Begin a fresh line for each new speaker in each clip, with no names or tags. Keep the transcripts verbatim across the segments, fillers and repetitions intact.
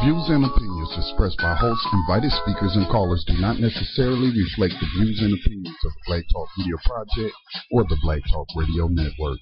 views and opinions expressed by hosts, invited speakers, and callers do not necessarily reflect the views and opinions of the Black Talk Media Project or the Black Talk Radio Network.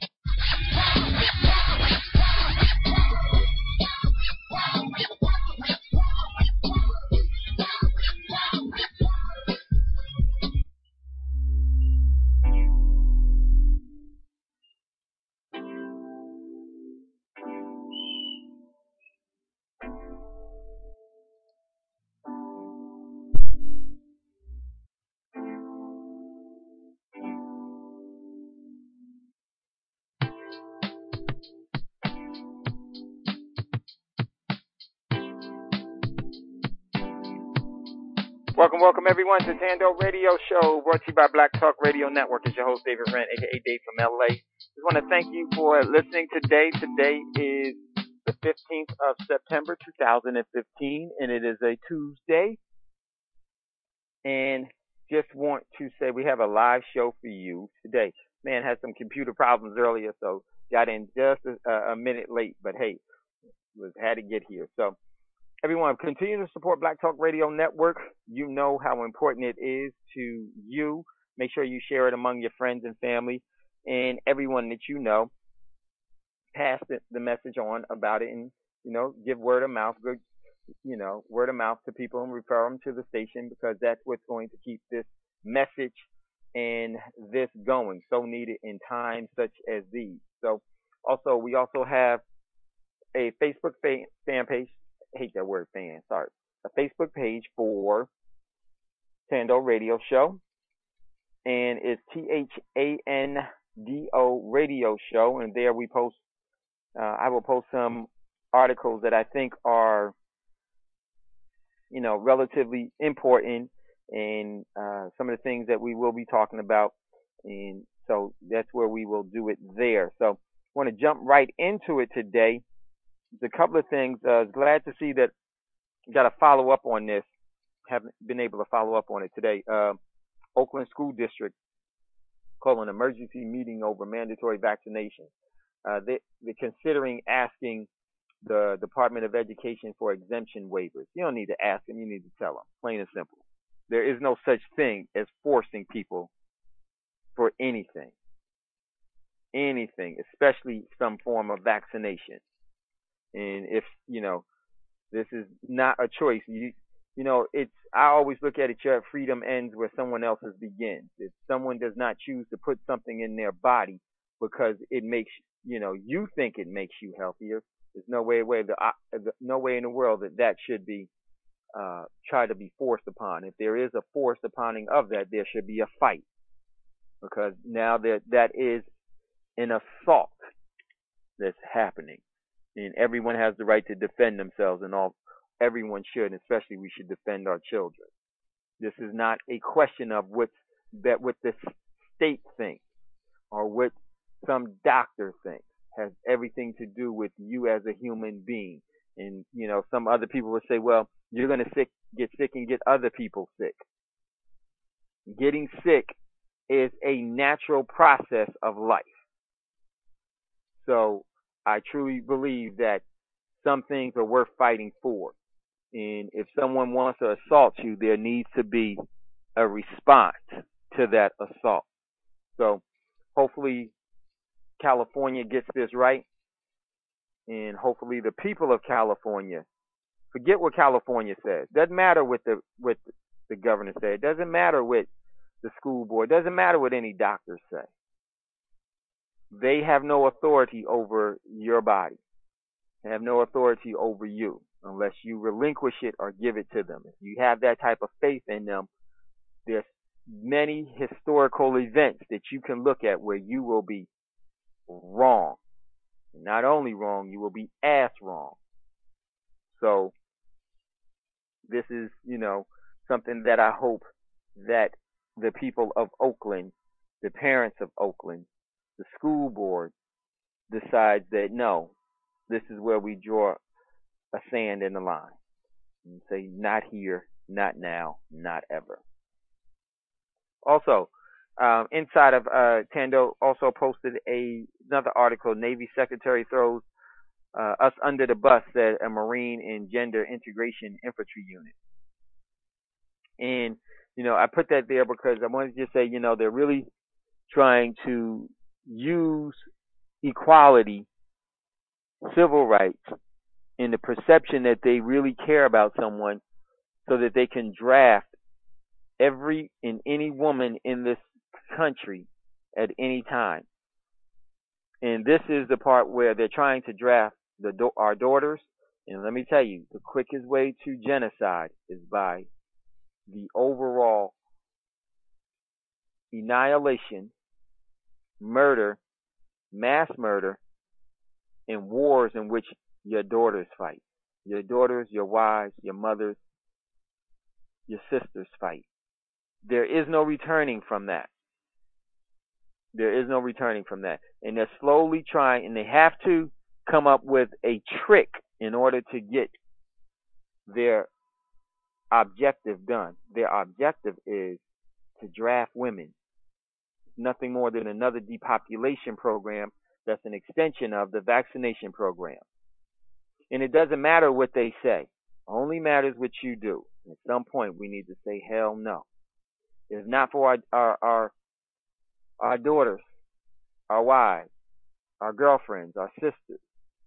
Welcome, welcome everyone to Tando Radio Show, brought to you by Black Talk Radio Network. It's your host, David Rent, aka Dave from L A. Just want to thank you for listening today. Today is the fifteenth of September, two thousand fifteen, and it is a Tuesday. And just want to say we have a live show for you today. Man had some computer problems earlier, so got in just a, a minute late, but hey, was had to get here. So everyone, continue to support Black Talk Radio Network. You know how important it is to you. Make sure you share it among your friends and family and everyone that you know. Pass the, the message on about it and, you know, give word of mouth, good, you know, word of mouth to people and refer them to the station, because that's what's going to keep this message and this going. So needed in times such as these. So also, we also have a Facebook fan, fan page. I hate that word fan, sorry. A Facebook page for Tando Radio Show. And it's T H A N D O Radio Show. And there we post, uh, I will post some articles that I think are, you know, relatively important, and uh, some of the things that we will be talking about. And so that's where we will do it there. So I want to jump right into it today. There's a couple of things. Uh, glad to see that you got to follow up on this. Haven't been able to follow up on it today. Uh, Oakland School District called an emergency meeting over mandatory vaccination. Uh, they, they're considering asking the Department of Education for exemption waivers. You don't need to ask them. You need to tell them. Plain and simple. There is no such thing as forcing people for anything. Anything, especially some form of vaccination. And if, you know, this is not a choice, you you know, it's, I always look at it, your freedom ends where someone else's begins. If someone does not choose to put something in their body because it makes, you know, you think it makes you healthier, there's no way, way the, uh, no way in the world that that should be uh, tried to be forced upon. If there is a forced uponing of that, there should be a fight, because now that that is an assault that's happening. And everyone has the right to defend themselves, and all everyone should, and especially we should defend our children. This is not a question of what's that what the state thinks or what some doctor thinks. It has everything to do with you as a human being. And you know, some other people will say, "Well, you're going to sick, get sick and get other people sick." Getting sick is a natural process of life. So I truly believe that some things are worth fighting for. And if someone wants to assault you, there needs to be a response to that assault. So hopefully California gets this right. And hopefully the people of California, forget what California says. Doesn't matter what the what the governor said. It doesn't matter what the school board. It doesn't matter what any doctors say. They have no authority over your body. They have no authority over you unless you relinquish it or give it to them. If you have that type of faith in them, there's many historical events that you can look at where you will be wrong. Not only wrong, you will be ass wrong. So this is, you know, something that I hope that the people of Oakland, the parents of Oakland, the school board decides that no, this is where we draw a sand in the line and say not here, not now, not ever. Also, um, inside of uh, Tando also posted a, another article. Navy Secretary throws Uh, Us Under the Bus said a Marine and Gender Integration Infantry Unit. And, you know, I put that there because I wanted to just say, you know, they're really trying to use equality, civil rights, and the perception that they really care about someone so that they can draft every and any woman in this country at any time. And this is the part where they're trying to draft the our daughters. And let me tell you, the quickest way to genocide is by the overall annihilation, murder, mass murder, and wars in which your daughters fight. Your daughters, your wives, your mothers, your sisters fight. There is no returning from that. There is no returning from that. And they're slowly trying, and they have to come up with a trick in order to get their objective done. Their objective is to draft women. Nothing more than another depopulation program that's an extension of the vaccination program. And it doesn't matter what they say. Only matters what you do. At some point, we need to say, hell no. If not for our, our, our, our daughters, our wives, our girlfriends, our sisters,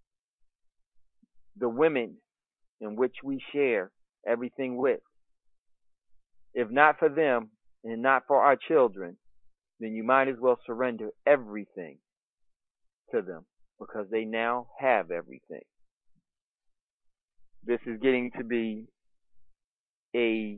the women in which we share everything with. If not for them and not for our children, then you might as well surrender everything to them because they now have everything. This is getting to be a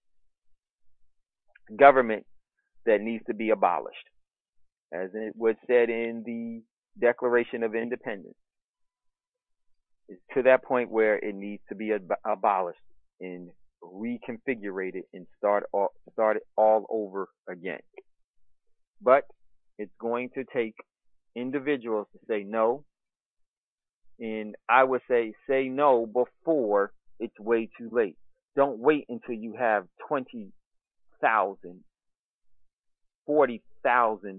government that needs to be abolished, as it was said in the Declaration of Independence. It's to that point where it needs to be ab- abolished and reconfigured and start all, start it all over again. But it's going to take individuals to say no, and I would say say no before it's way too late. Don't wait until you have twenty thousand, forty thousand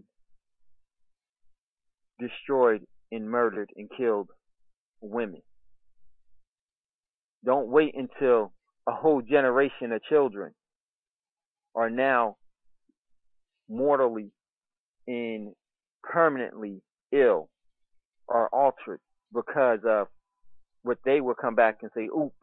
destroyed and murdered and killed women. Don't wait until a whole generation of children are now mortally and permanently ill or altered because of what they will come back and say, oops,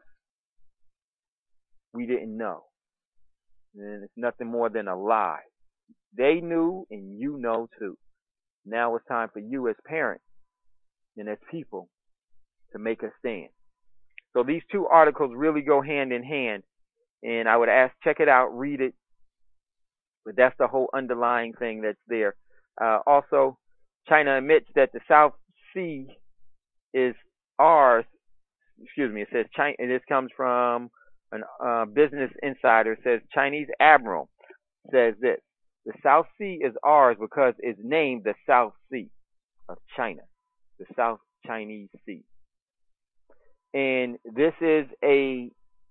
we didn't know. And it's nothing more than a lie. They knew and you know too. Now it's time for you as parents and as people to make a stand. So these two articles really go hand in hand, and I would ask, check it out, read it, but that's the whole underlying thing that's there. Uh, also, China admits that the South Sea is ours. Excuse me, it says China, and this comes from a uh, Business Insider. It says Chinese admiral says this: the South Sea is ours because it's named the South Sea of China, the South Chinese Sea. And this is a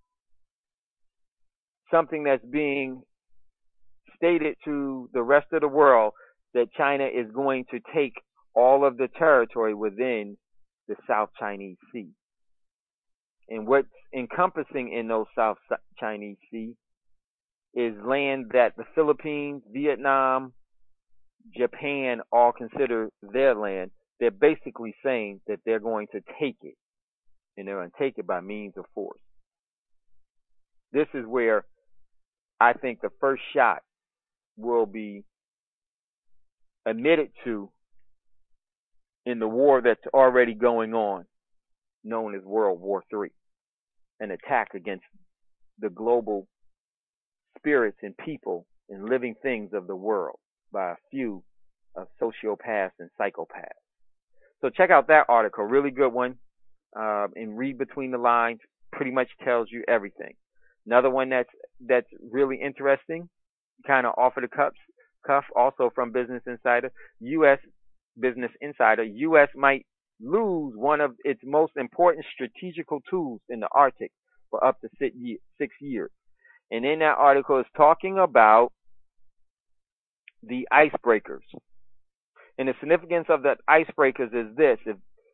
something that's being stated to the rest of the world that China is going to take all of the territory within the South Chinese Sea. And what's encompassing in those South Chinese Sea is land that the Philippines, Vietnam, Japan all consider their land. They're basically saying that they're going to take it. And they're going to take it by means of force. This is where I think the first shot will be admitted to in the war that's already going on, known as World War Three, an attack against the global spirits and people and living things of the world by a few of sociopaths and psychopaths. So check out that article, really good one. Uh, and read between the lines, pretty much tells you everything. Another one that's that's really interesting, kind of off of the cuffs, cuff, also from Business Insider. U S Business Insider, U S might lose one of its most important strategical tools in the Arctic for up to six years. And in that article is talking about the icebreakers. And the significance of the icebreakers is this: if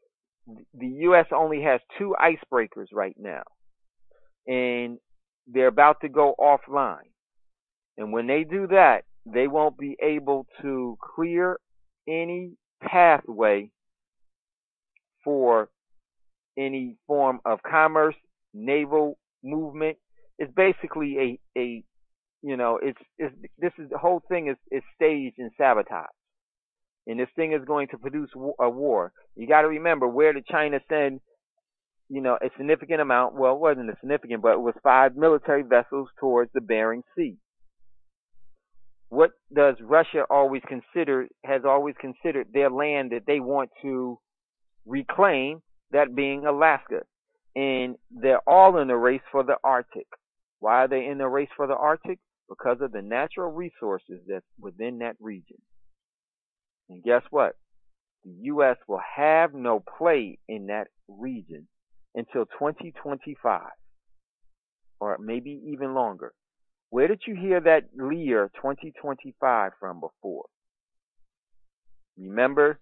the U S only has two icebreakers right now, and they're about to go offline. And when they do that, they won't be able to clear any pathway for any form of commerce, naval movement. It's basically a, a you know, it's, it's this is the whole thing is, is staged and sabotaged. And this thing is going to produce a war. You got to remember, where did China send, you know, a significant amount? Well, it wasn't a significant, but it was five military vessels towards the Bering Sea. What does Russia always consider, has always considered their land that they want to reclaim, that being Alaska. And they're all in the race for the Arctic. Why are they in the race for the Arctic? Because of the natural resources that's within that region. And guess what? The U S will have no play in that region until twenty twenty-five, or maybe even longer. Where did you hear that year twenty twenty-five from before? Remember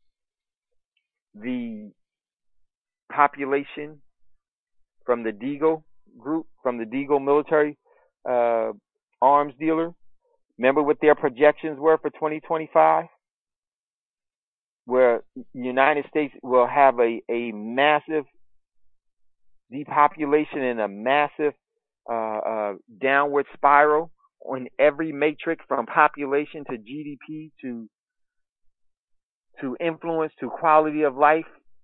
the population from the Deagle group, from the Deagle military uh, arms dealer? Remember what their projections were for twenty twenty-five? Where the United States will have a, a massive depopulation and a massive uh, uh, downward spiral on every matrix, from population to G D P to to influence to quality of life.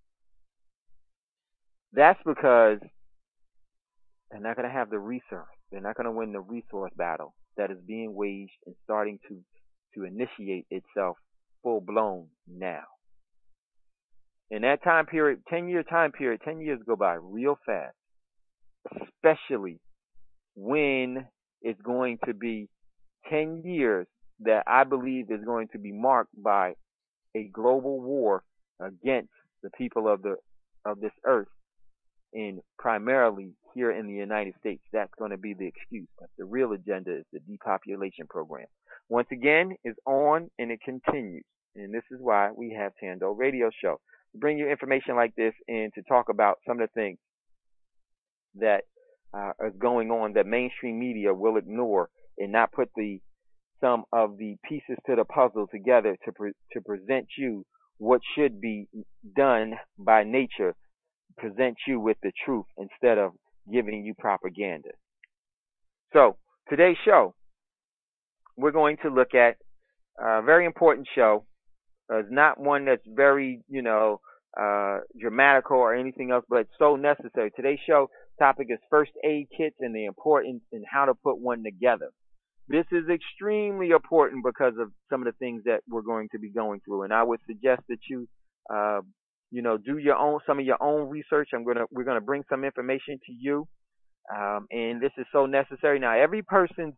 That's because they're not going to have the resource. They're not going to win the resource battle that is being waged and starting to, to initiate itself full blown now. In that time period, ten year time period, ten years go by real fast, especially when it's going to be ten years that I believe is going to be marked by a global war against the people of the of this earth, and primarily here in the United States. That's going to be the excuse, but the real agenda is the depopulation program. Once again, it's on and it continues, and this is why we have Tando Radio Show, to bring you information like this and to talk about some of the things that uh, are going on that mainstream media will ignore and not put the some of the pieces to the puzzle together to pre- to present you what should be done by nature, present you with the truth instead of giving you propaganda. So today's show, we're going to look at a very important show. Uh, it's not one that's very, you know, uh, dramatical or anything else, but it's so necessary. Today's show topic is first aid kits and the importance and how to put one together. This is extremely important because of some of the things that we're going to be going through, and I would suggest that you, uh, you know, do your own some of your own research. I'm gonna we're gonna bring some information to you, um, and this is so necessary. Now, every person's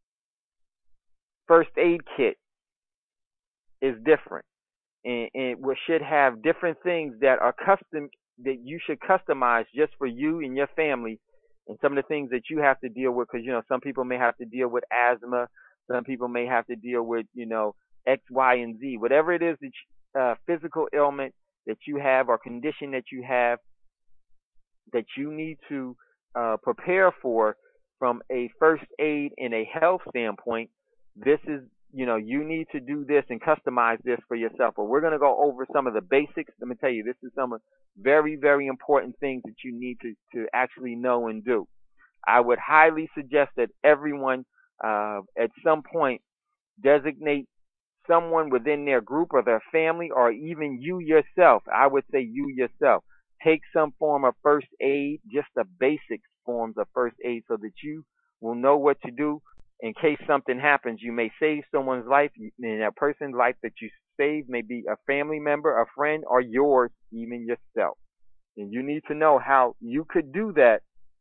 first aid kit is different, and, and we should have different things that are custom that you should customize just for you and your family. And some of the things that you have to deal with, because, you know, some people may have to deal with asthma. Some people may have to deal with, you know, X, Y, and Z. Whatever it is, that you, uh, physical ailment that you have or condition that you have that you need to uh, prepare for from a first aid and a health standpoint, this is, you know, you need to do this and customize this for yourself. But we're going to go over some of the basics. Let me tell you, this is some of very, very important things that you need to, to actually know and do. I would highly suggest that everyone uh, at some point designate someone within their group or their family, or even you yourself. I would say you yourself. Take some form of first aid, just the basic forms of first aid, so that you will know what to do in case something happens. You may save someone's life, and that person's life that you save may be a family member, a friend, or yours, even yourself. And you need to know how you could do that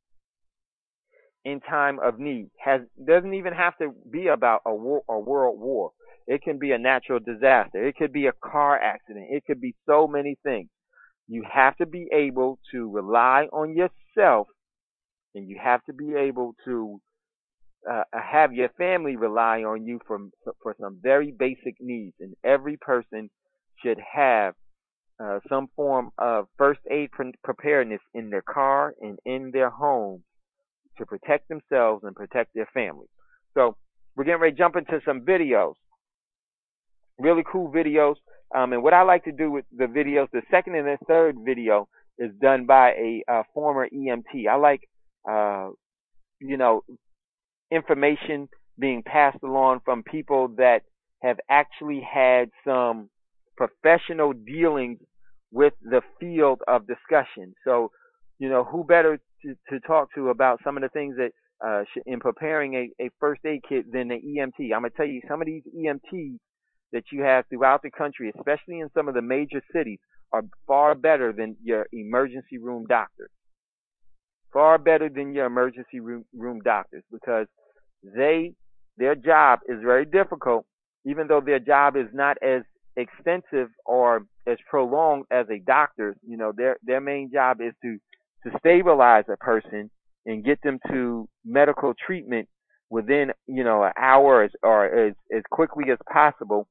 in time of need. Has doesn't even have to be about a war, a world war. It can be a natural disaster. It could be a car accident. It could be so many things. You have to be able to rely on yourself, and you have to be able to uh, have your family rely on you for for some very basic needs. And every person should have uh, some form of first aid pre- preparedness in their car and in their home to protect themselves and protect their families. So we're getting ready to jump into some videos, really cool videos. Um, and what I like to do with the videos, the second and the third video is done by a, uh former E M T. I like, uh, you know, information being passed along from people that have actually had some professional dealings with the field of discussion. So, you know, who better to, to talk to about some of the things that uh, in preparing a, a first aid kit than the E M T. I'm going to tell you some of these E M Ts that you have throughout the country, especially in some of the major cities, are far better than your emergency room doctors. Far better than your emergency room, room doctors, because they, their job is very difficult, even though their job is not as extensive or as prolonged as a doctor's. You know, their their main job is to to stabilize a person and get them to medical treatment within, you know, an hour or as as quickly as possible,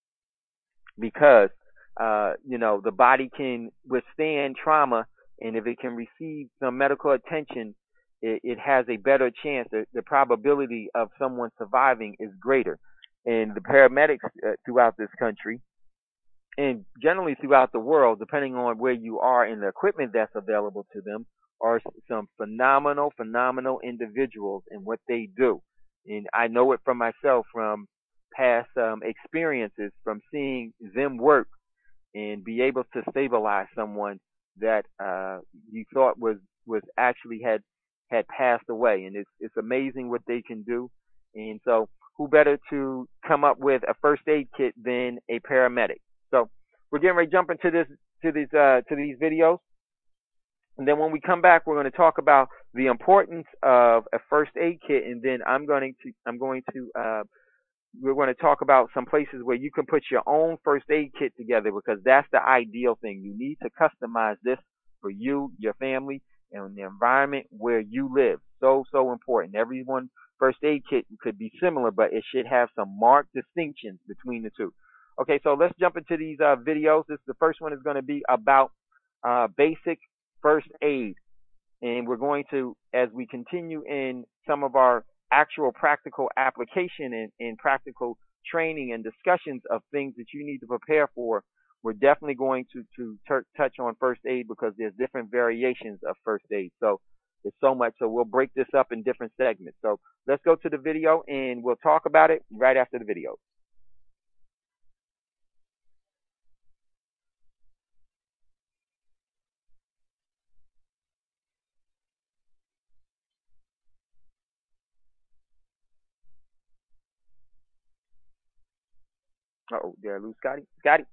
because uh, you know, the body can withstand trauma, and if it can receive some medical attention, it, it has a better chance. The, the probability of someone surviving is greater. And the paramedics uh, throughout this country, and generally throughout the world, depending on where you are and the equipment that's available to them, are some phenomenal, phenomenal individuals in what they do. And I know it from myself, from past um, experiences, from seeing them work and be able to stabilize someone that uh, you thought was, was actually had had passed away. And it's it's amazing what they can do. And so, who better to come up with a first aid kit than a paramedic? So we're getting ready to jump into this to these uh, to these videos, and then when we come back, we're going to talk about the importance of a first aid kit, and then I'm going to I'm going to uh, we're going to talk about some places where you can put your own first aid kit together, because that's the ideal thing. You need to customize this for you, your family, and the environment where you live. So so important. Everyone first aid kit could be similar, but it should have some marked distinctions between the two. Okay, so let's jump into these uh, videos. This the first one is going to be about uh, basic first aid, and we're going to, as we continue in some of our actual practical application and, and practical training and discussions of things that you need to prepare for, we're definitely going to to t- touch on first aid, because there's different variations of first aid. So there's so much. So we'll break this up in different segments. So let's go to the video, and we'll talk about it right after the video. Uh-oh, did I lose Scotty? Scotty?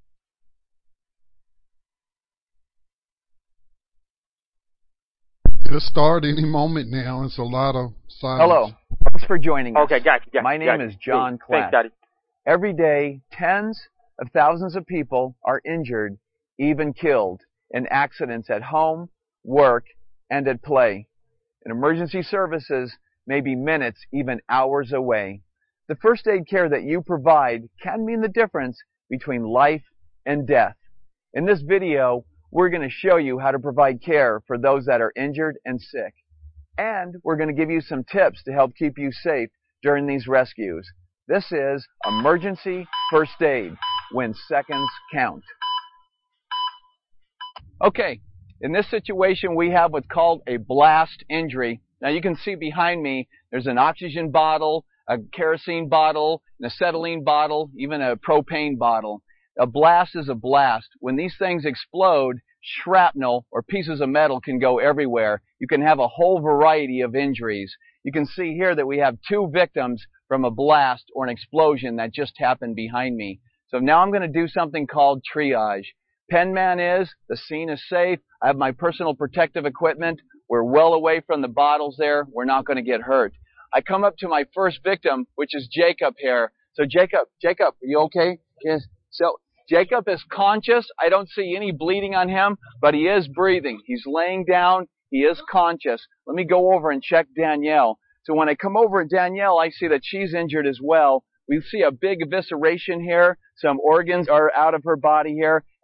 It'll start any moment now. It's a lot of silence.
Hello. Thanks for joining us.
Okay, got you. Got you
My name
got you.
is John
Thanks,
Klatt.
Scotty.
Every day, tens of thousands of people are injured, even killed, in accidents at home, work, and at play. And emergency services may be minutes, even hours away. The first aid care that you provide can mean the difference between life and death. In this video, we're going to show you how to provide care for those that are injured and sick. And we're going to give you some tips to help keep you safe during these rescues. This is emergency first aid, when seconds count. Okay, in this situation we have what's called a blast injury. Now you can see behind me there's an oxygen bottle, a kerosene bottle, an acetylene bottle, even a propane bottle. A blast is a blast. When these things explode, shrapnel or pieces of metal can go everywhere. You can have a whole variety of injuries. You can see here that we have two victims from a blast or an explosion that just happened behind me. So now I'm going to do something called triage. Penman is, the scene is safe. I have my personal protective equipment. We're well away from the bottles there. We're not going to get hurt. I come up to my first victim, which is Jacob here. So Jacob, Jacob, are you okay? Yes. So Jacob is conscious. I don't see any bleeding on him, but he is breathing. He's laying down. He is conscious. Let me go over and check Danielle. So when I come over at Danielle, I see that she's injured as well. We see a big evisceration here. Some organs are out of her body here,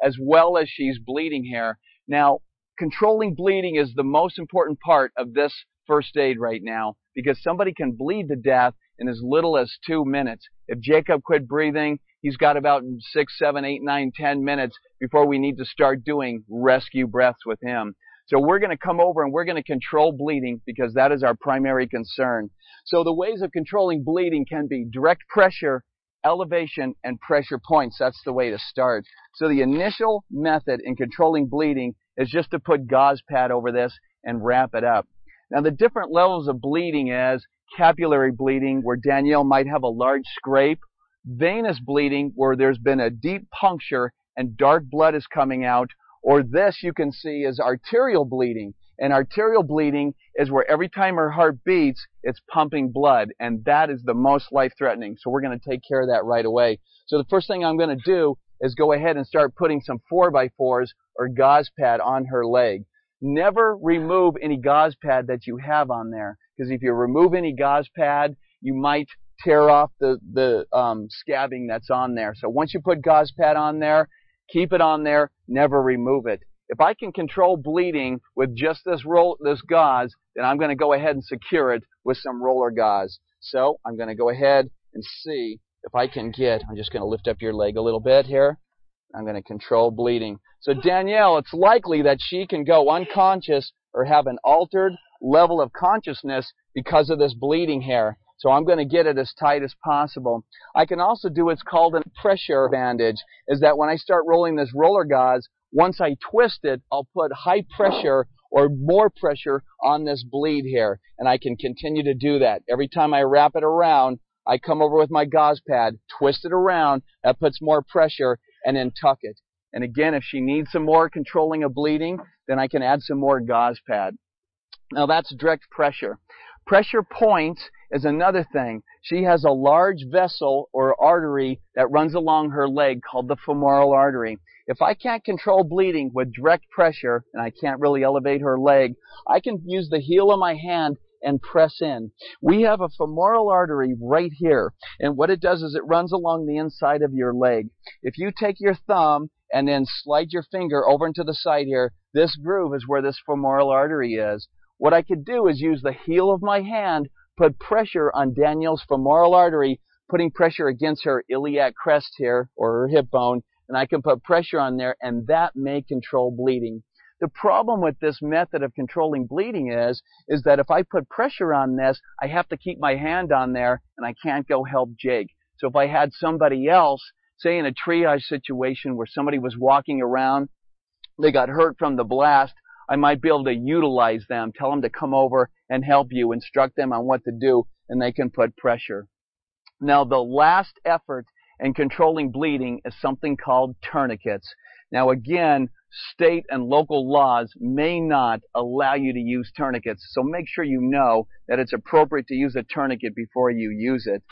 as well as she's bleeding here. Now, controlling bleeding is the most important part of this first aid right now, because somebody can bleed to death in as little as two minutes. If Jacob quit breathing, he's got about six, seven, eight, nine, ten minutes before we need to start doing rescue breaths with him. So we're going to come over and we're going to control bleeding because that is our primary concern. So the ways of controlling bleeding can be direct pressure, elevation, and pressure points. That's the way to start. So the initial method in controlling bleeding is just to put gauze pad over this and wrap it up. Now the different levels of bleeding is capillary bleeding, where Danielle might have a large scrape, venous bleeding, where there's been a deep puncture and dark blood is coming out, or this you can see is arterial bleeding. And arterial bleeding is where every time her heart beats, it's pumping blood, and that is the most life-threatening. So we're going to take care of that right away. So the first thing I'm going to do is go ahead and start putting some four by fours or gauze pad on her leg. Never remove any gauze pad that you have on there, because if you remove any gauze pad, you might tear off the, the um, scabbing that's on there. So once you put gauze pad on there, keep it on there, never remove it. If I can control bleeding with just this roll, this gauze, then I'm going to go ahead and secure it with some roller gauze. So I'm going to go ahead and see if I can get, I'm just going to lift up your leg a little bit here. I'm going to control bleeding. So Danielle, it's likely that she can go unconscious or have an altered level of consciousness because of this bleeding here. So I'm going to get it as tight as possible. I can also do what's called a pressure bandage, is that when I start rolling this roller gauze, once I twist it, I'll put high pressure or more pressure on this bleed here, and I can continue to do that. Every time I wrap it around, I come over with my gauze pad, twist it around, that puts more pressure, and then tuck it. And again, if she needs some more controlling of bleeding, then I can add some more gauze pad. Now that's direct pressure. Pressure points is another thing. She has a large vessel or artery that runs along her leg called the femoral artery. If I can't control bleeding with direct pressure, and I can't really elevate her leg, I can use the heel of my hand and press in. We have a femoral artery right here, and what it does is it runs along the inside of your leg. If you take your thumb and then slide your finger over into the side here, this groove is where this femoral artery is. What I could do is use the heel of my hand, put pressure on Danielle's femoral artery, putting pressure against her iliac crest here, or her hip bone, and I can put pressure on there, and that may control bleeding. The problem with this method of controlling bleeding is, is that if I put pressure on this, I have to keep my hand on there, and I can't go help Jake. So if I had somebody else, say in a triage situation where somebody was walking around, they got hurt from the blast, I might be able to utilize them, tell them to come over and help you, instruct them on what to do, and they can put pressure. Now, the last effort in controlling bleeding is something called tourniquets. Now, again, state and local laws may not allow you to use tourniquets, so make sure you know that it's appropriate to use a tourniquet before you use it.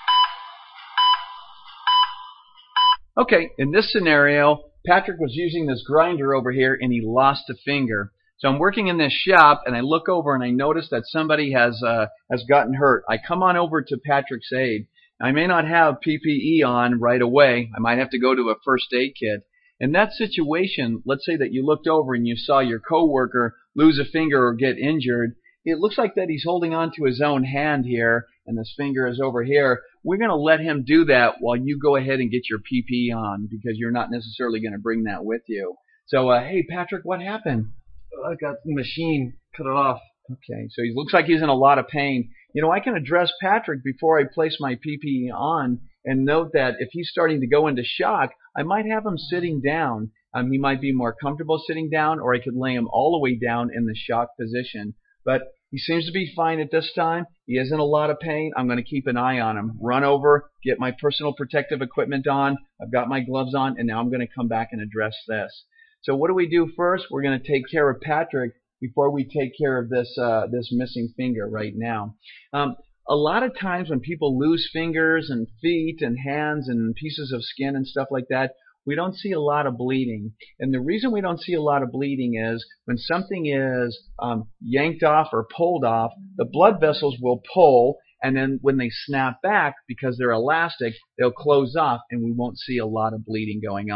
Okay, in this scenario, Patrick was using this grinder over here and he lost a finger. So I'm working in this shop, and I look over and I notice that somebody has uh, has gotten hurt. I come on over to Patrick's aid. I may not have P P E on right away. I might have to go to a first aid kit. In that situation, let's say that you looked over and you saw your coworker lose a finger or get injured. It looks like that he's holding on to his own hand here, and this finger is over here. We're going to let him do that while you go ahead and get your P P E on, because you're not necessarily going to bring that with you. So, uh, hey, Patrick, what happened?
I got the machine, cut it off.
Okay, so he looks like he's in a lot of pain. You know, I can address Patrick before I place my P P E on, and note that if he's starting to go into shock, I might have him sitting down. Um, he might be more comfortable sitting down, or I could lay him all the way down in the shock position. But he seems to be fine at this time. He is in a lot of pain. I'm going to keep an eye on him. Run over, get my personal protective equipment on. I've got my gloves on, and now I'm going to come back and address this. So what do we do first? We're going to take care of Patrick before we take care of this uh, this missing finger right now. Um, a lot of times when people lose fingers and feet and hands and pieces of skin and stuff like that, we don't see a lot of bleeding. And the reason we don't see a lot of bleeding is when something is um, yanked off or pulled off, the blood vessels will pull, and then when they snap back, because they're elastic, they'll close off, and we won't see a lot of bleeding going on.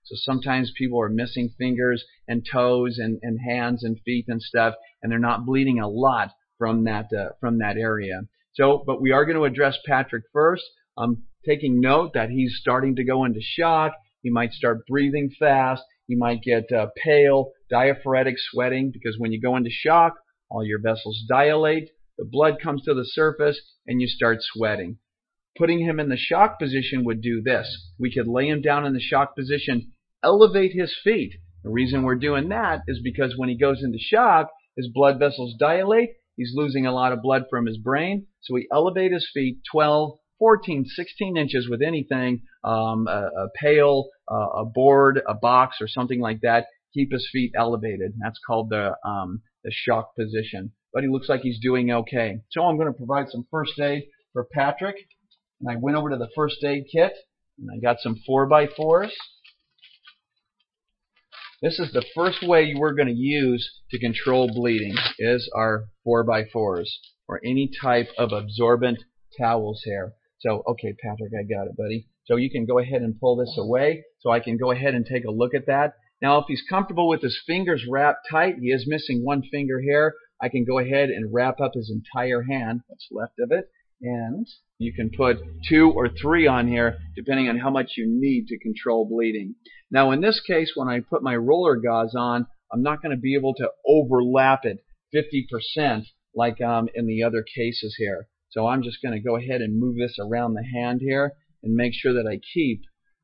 So sometimes people are missing fingers and toes and, and hands and feet and stuff, and they're not bleeding a lot from that uh, from that area. So, but we are going to address Patrick first. I'm taking note that he's starting to go into shock. He might start breathing fast. He might get uh, pale, diaphoretic sweating, because when you go into shock, all your vessels dilate, the blood comes to the surface, and you start sweating. Putting him in the shock position would do this. We could lay him down in the shock position, elevate his feet. The reason we're doing that is because when he goes into shock, his blood vessels dilate, he's losing a lot of blood from his brain, so we elevate his feet twelve, fourteen, sixteen inches with anything, um, a, a pail, uh, a board, a box, or something like that. Keep his feet elevated. That's called the, um, the shock position. But he looks like he's doing okay. So I'm going to provide some first aid for Patrick. And I went over to the first aid kit, and I got some four by fours. This is the first way we're going to use to control bleeding, is our four by fours, or any type of absorbent towels here. So, okay, Patrick, I got it, buddy. So you can go ahead and pull this away, so I can go ahead and take a look at that. Now, if he's comfortable with his fingers wrapped tight, he is missing one finger here, I can go ahead and wrap up his entire hand, what's left of it, and you can put two or three on here, depending on how much you need to control bleeding. Now, in this case, when I put my roller gauze on, I'm not going to be able to overlap it fifty percent like um, in the other cases here. So I'm just going to go ahead and move this around the hand here and make sure that I keep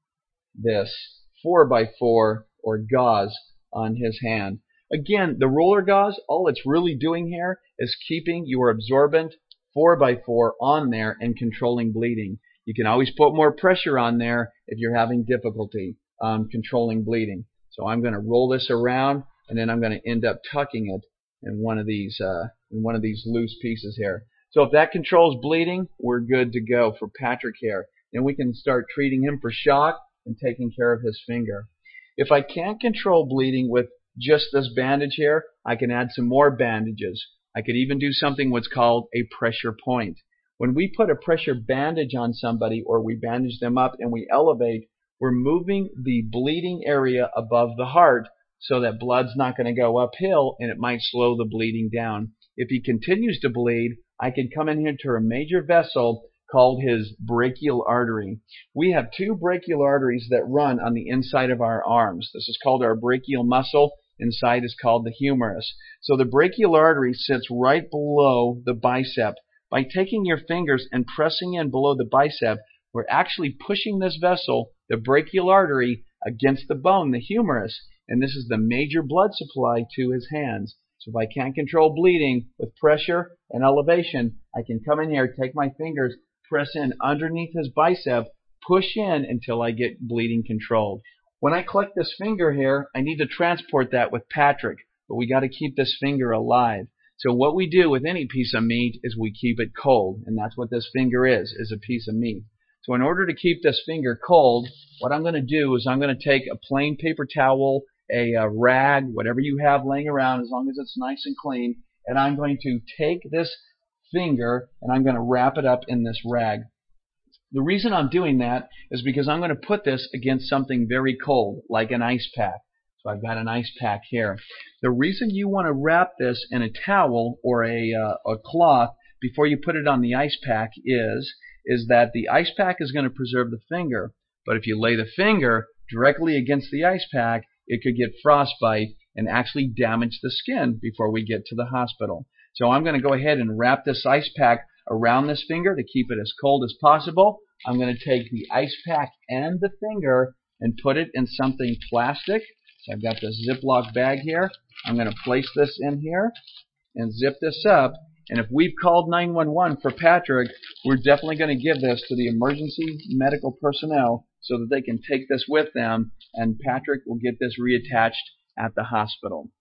this four by four or gauze on his hand. Again, the roller gauze, all it's really doing here is keeping your absorbent four by four on there and controlling bleeding. You can always put more pressure on there if you're having difficulty um, controlling bleeding. So I'm going to roll this around, and then I'm going to end up tucking it in one of these uh, in one of these loose pieces here. So if that controls bleeding, we're good to go for Patrick here. And we can start treating him for shock and taking care of his finger. If I can't control bleeding with just this bandage here, I can add some more bandages. I could even do something what's called a pressure point. When we put a pressure bandage on somebody, or we bandage them up and we elevate, we're moving the bleeding area above the heart so that blood's not going to go uphill, and it might slow the bleeding down. If he continues to bleed, I can come in here to a major vessel called his brachial artery. We have two brachial arteries that run on the inside of our arms. This is called our brachial muscle. Inside is called the humerus. So the brachial artery sits right below the bicep. By taking your fingers and pressing in below the bicep, we're actually pushing this vessel, the brachial artery, against the bone, the humerus, and this is the major blood supply to his hands. So if I can't control bleeding with pressure and elevation, I can come in here, take my fingers, press in underneath his bicep, push in until I get bleeding controlled. When I collect this finger here, I need to transport that with Patrick, but we got to keep this finger alive. So what we do with any piece of meat is we keep it cold, and that's what this finger is, is a piece of meat. So in order to keep this finger cold, what I'm going to do is I'm going to take a plain paper towel, a, a rag, whatever you have laying around, as long as it's nice and clean, and I'm going to take this finger and I'm going to wrap it up in this rag. The reason I'm doing that is because I'm going to put this against something very cold, like an ice pack. So I've got an ice pack here. The reason you want to wrap this in a towel or a, uh, a cloth before you put it on the ice pack is, is that the ice pack is going to preserve the finger. But if you lay the finger directly against the ice pack, it could get frostbite and actually damage the skin before we get to the hospital. So I'm going to go ahead and wrap this ice pack around this finger to keep it as cold as possible. I'm going to take the ice pack and the finger and put it in something plastic. So I've got this Ziploc bag here. I'm going to place this in here and zip this up. And if we've called nine one one for Patrick, we're definitely going to give this to the emergency medical personnel so that they can take this with them, and Patrick will get this reattached at the hospital.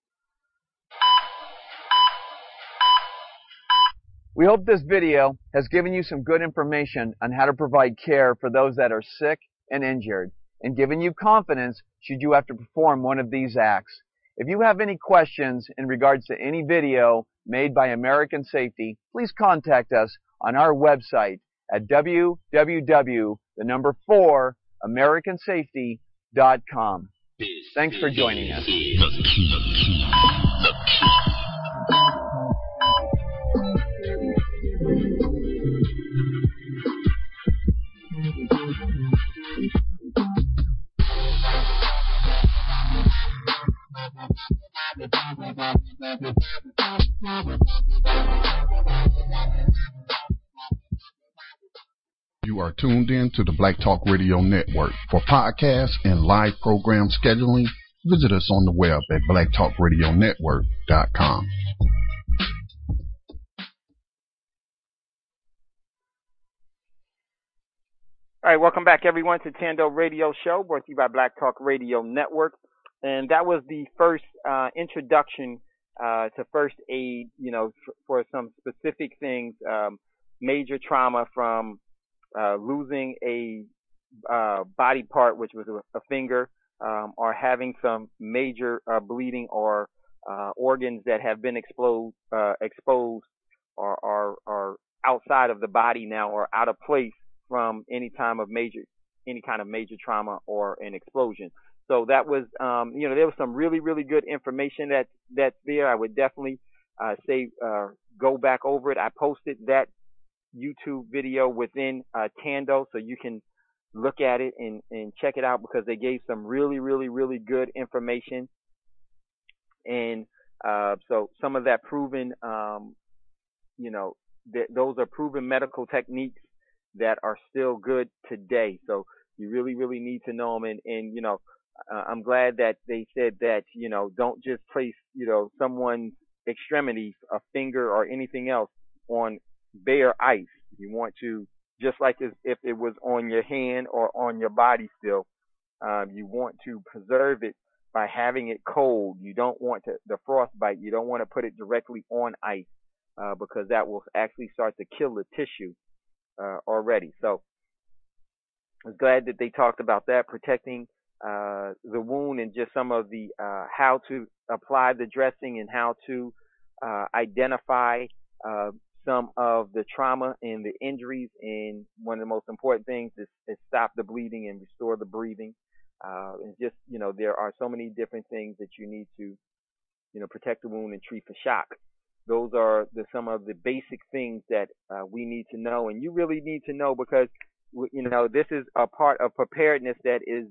We hope this video has given you some good information on how to provide care for those that are sick and injured, and given you confidence should you have to perform one of these acts. If you have any questions in regards to any video made by American Safety, please contact us on our website at w w w dot the number four american safety dot com. Thanks for joining us.
You are tuned in to the Black Talk Radio Network. For podcasts and live program scheduling, visit us on the web at black talk radio network dot com.
All right, welcome back, everyone, to Tando Radio Show, brought to you by Black Talk Radio Network. And that was the first uh, introduction uh, to first aid, you know, f- for some specific things, um, major trauma from uh, losing a uh, body part, which was a, a finger, um, or having some major uh, bleeding or uh, organs that have been exposed, uh, exposed or are, are outside of the body now or out of place from any time of major, any kind of major trauma or an explosion. So that was, um, you know, there was some really, really good information that that's there. I would definitely uh, say uh, go back over it. I posted that YouTube video within uh, Tando, so you can look at it and, and check it out, because they gave some really, really, really good information. And uh, so some of that proven, um, you know, th- those are proven medical techniques that are still good today. So you really, really need to know them. And, and you know, uh, I'm glad that they said that, you know, don't just place, you know, someone's extremity, a finger or anything else, on bare ice. You want to, just like as if it was on your hand or on your body still, um, you want to preserve it by having it cold. You don't want to, the frostbite, you don't want to put it directly on ice, uh, because that will actually start to kill the tissue uh, already. So I was glad that they talked about that, protecting uh, the wound, and just some of the uh, how to apply the dressing and how to uh, identify uh, some of the trauma and the injuries. And one of the most important things is, is stop the bleeding and restore the breathing. Uh, and just, you know, there are so many different things that you need to, you know, protect the wound and treat for shock. Those are the, some of the basic things that uh, we need to know, and you really need to know, because, you know, this is a part of preparedness that is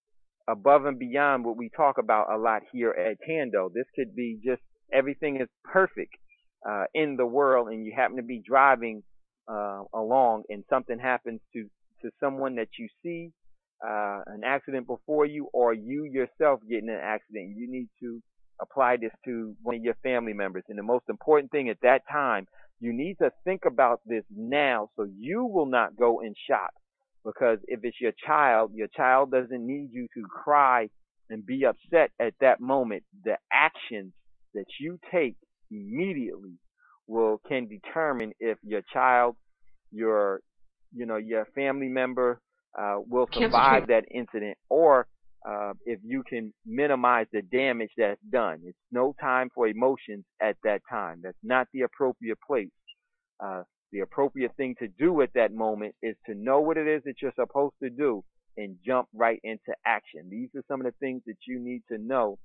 above and beyond what we talk about a lot here at Tando. This could be just everything is perfect uh, in the world, and you happen to be driving uh, along, and something happens to, to someone that you see, uh, an accident before you, or you yourself get in an accident. You need to apply this to one of your family members. And the most important thing at that time, you need to think about this now, so you will not go in shock. Because if it's your child, your child doesn't need you to cry and be upset at that moment. The actions that you take immediately will can determine if your child, your, you know, your family member uh, will survive that incident, or uh, if you can minimize the damage that's done. It's no time for emotions at that time. That's not the appropriate place. Uh, the appropriate thing to do at that moment is to know what it is that you're supposed to do and jump right into action. These are some of the things that you need to know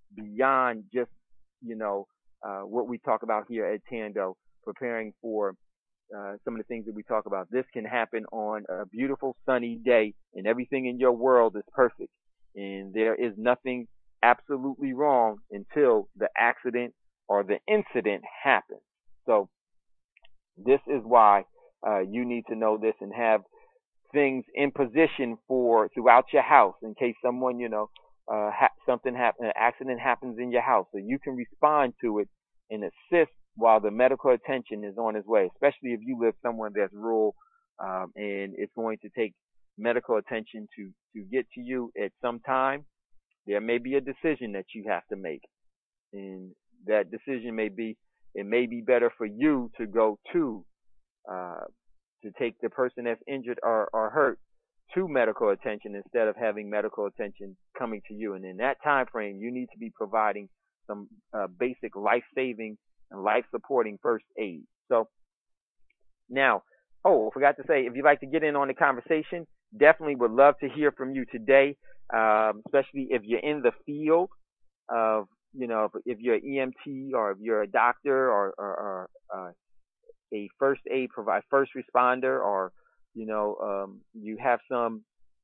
beyond just, you know, uh, what we talk about here at Tando, preparing for uh, some of the things that we talk about. This can happen on a beautiful sunny day, and everything in your world is perfect. And there is nothing absolutely wrong until the accident or the incident happens. So this is why uh, you need to know this and have things in position for throughout your house in case someone, you know, uh, ha- something happen, an accident happens in your house, so you can respond to it and assist while the medical attention is on its way. Especially if you live somewhere that's rural, um, and it's going to take medical attention to to get to you at some time. There may be a decision that you have to make, and that decision may be, it may be better for you to go to, uh, to take the person that's injured or, or hurt to medical attention instead of having medical attention coming to you. And in that time frame, you need to be providing some uh, basic life-saving and life-supporting first aid. So now, oh, I forgot to say, if you'd like to get in on the conversation, definitely would love to hear from you today, um, especially if you're in the field of, you know, if, if you're an E M T or if you're a doctor or, or, or uh, a first aid provider, first responder, or, you know, um, you have some,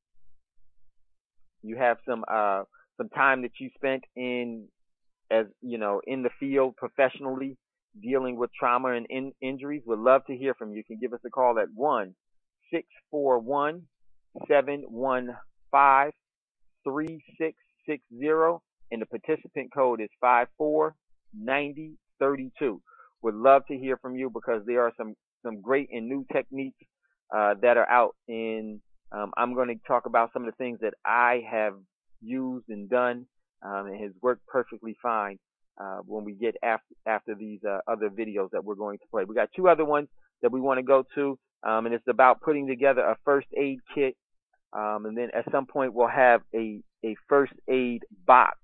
you have some, uh, some time that you spent in, as, you know, in the field professionally dealing with trauma and in, injuries. Would love to hear from you. You can give us a call at one six four one, seven one five, three six six zero, and the participant code is five four nine zero three two. Would love to hear from you because there are some, some great and new techniques uh, that are out. And um, I'm going to talk about some of the things that I have used and done, um, and has worked perfectly fine uh, when we get after, after these uh, other videos that we're going to play. We got two other ones that we want to go to, um, and it's about putting together a first aid kit. Um, and then at some point we'll have a, a first aid box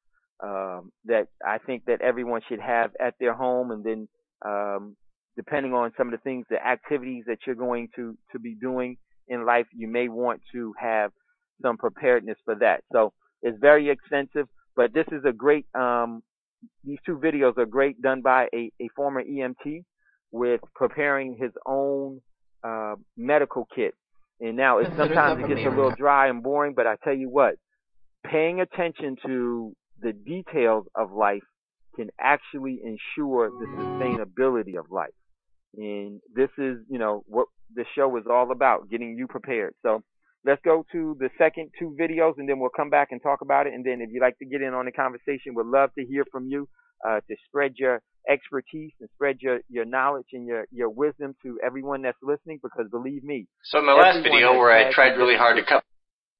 um, that I think that everyone should have at their home. And then um, depending on some of the things, the activities that you're going to, to be doing in life, you may want to have some preparedness for that. So it's very extensive, but this is a great, um, these two videos are great, done by a, a former E M T with preparing his own uh, medical kit. And now it's sometimes it gets a little dry and boring, but I tell you what, paying attention to the details of life can actually ensure the sustainability of life. And this is, you know, what the show is all about, getting you prepared. So let's go to the second two videos, and then we'll come back and talk about it. And then if you'd like to get in on the conversation, we'd love to hear from you, uh, to spread your expertise and spread your, your knowledge and your, your wisdom to everyone that's listening, because believe me.
So in my last video where I tried really hard to cut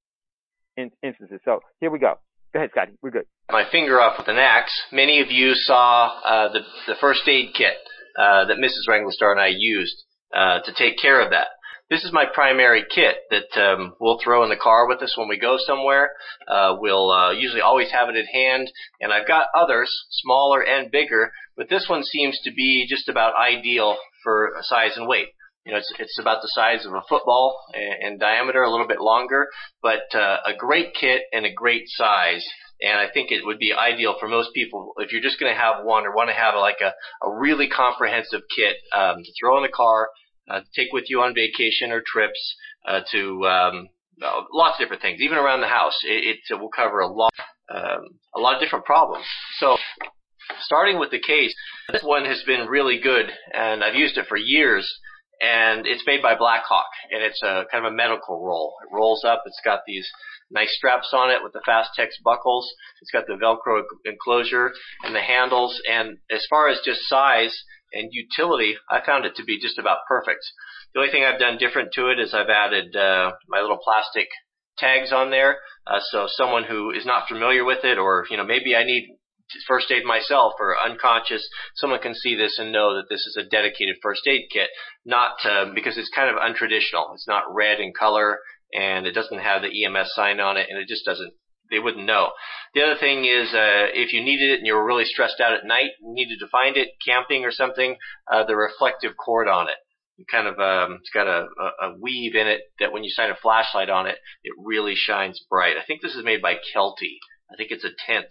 in, instances. So here we go. Go ahead, Scotty. We're good.
My finger off with an axe. Many of you saw uh, the, the first aid kit uh, that Missus Wrangelstar and I used uh, to take care of that. This is my primary kit that um, we'll throw in the car with us when we go somewhere. Uh, we'll uh, usually always have it at hand, and I've got others, smaller and bigger, but this one seems to be just about ideal for size and weight. You know, it's, it's about the size of a football in, in diameter, a little bit longer, but uh, a great kit and a great size. And I think it would be ideal for most people if you're just going to have one or want to have like a, a really comprehensive kit um, to throw in the car, uh, take with you on vacation or trips, uh, to um, uh, lots of different things, even around the house. It, it will cover a lot, um, a lot of different problems. So, starting with the case, this one has been really good, and I've used it for years. And it's made by Blackhawk, and it's a kind of a medical roll. It rolls up. It's got these nice straps on it with the Fastex buckles. It's got the Velcro enclosure and the handles. And as far as just size and utility, I found it to be just about perfect. The only thing I've done different to it is I've added uh, my little plastic tags on there, uh, so someone who is not familiar with it, or you know maybe I need first aid myself or unconscious, someone can see this and know that this is a dedicated first aid kit, not uh, because it's kind of untraditional. It's not red in color, and it doesn't have the E M S sign on it, and it just doesn't, they wouldn't know. The other thing is uh, if you needed it and you were really stressed out at night, needed to find it, camping or something, uh, the reflective cord on it. It kind of, um, it's got a, a, a weave in it that when you shine a flashlight on it, it really shines bright. I think this is made by Kelty. I think it's a tent.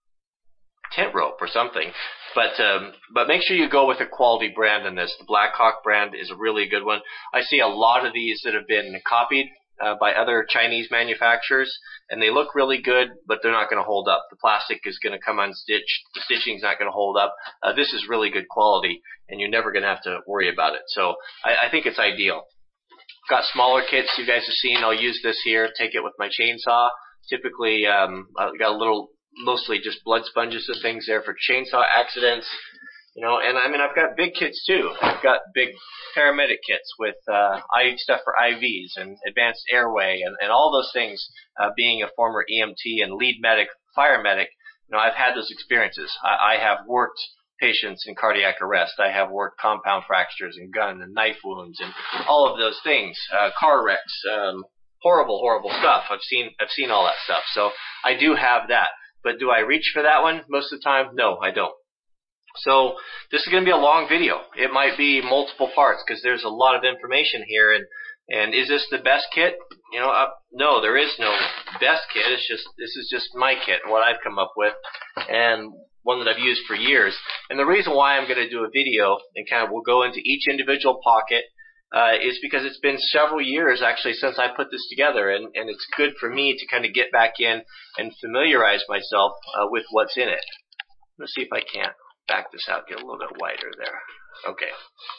tent rope or something, but um, but make sure you go with a quality brand in this. The Blackhawk brand is a really good one. I see a lot of these that have been copied uh, by other Chinese manufacturers, and they look really good, but they're not going to hold up. The plastic is going to come unstitched. The stitching is not going to hold up. Uh, this is really good quality, and you're never going to have to worry about it. So I, I think it's ideal. Got smaller kits you guys have seen. I'll use this here. Take it with my chainsaw. Typically, um, I've got a little, mostly just blood sponges and things there for chainsaw accidents. You know, and I mean, I've got big kits too. I've got big paramedic kits with uh, I stuff for I Vs and advanced airway and, and all those things. Uh, being a former E M T and lead medic, fire medic, you know, I've had those experiences. I, I have worked patients in cardiac arrest. I have worked compound fractures and gun and knife wounds and all of those things. Uh, car wrecks, um, horrible, horrible stuff. I've seen, I've seen all that stuff. So I do have that. But do I reach for that one most of the time? No, I don't. So this is going to be a long video. It might be multiple parts because there's a lot of information here. And, and is this the best kit? you know, uh, no, there is no best kit. It's just this is just my kit, what I've come up with, and one that I've used for years. And the reason why I'm going to do a video and kind of we'll go into each individual pocket uh, is because it's been several years actually since I put this together, and, and it's good for me to kind of get back in and familiarize myself uh, with what's in it. Let's see if I can't back this out, get a little bit wider there. Okay.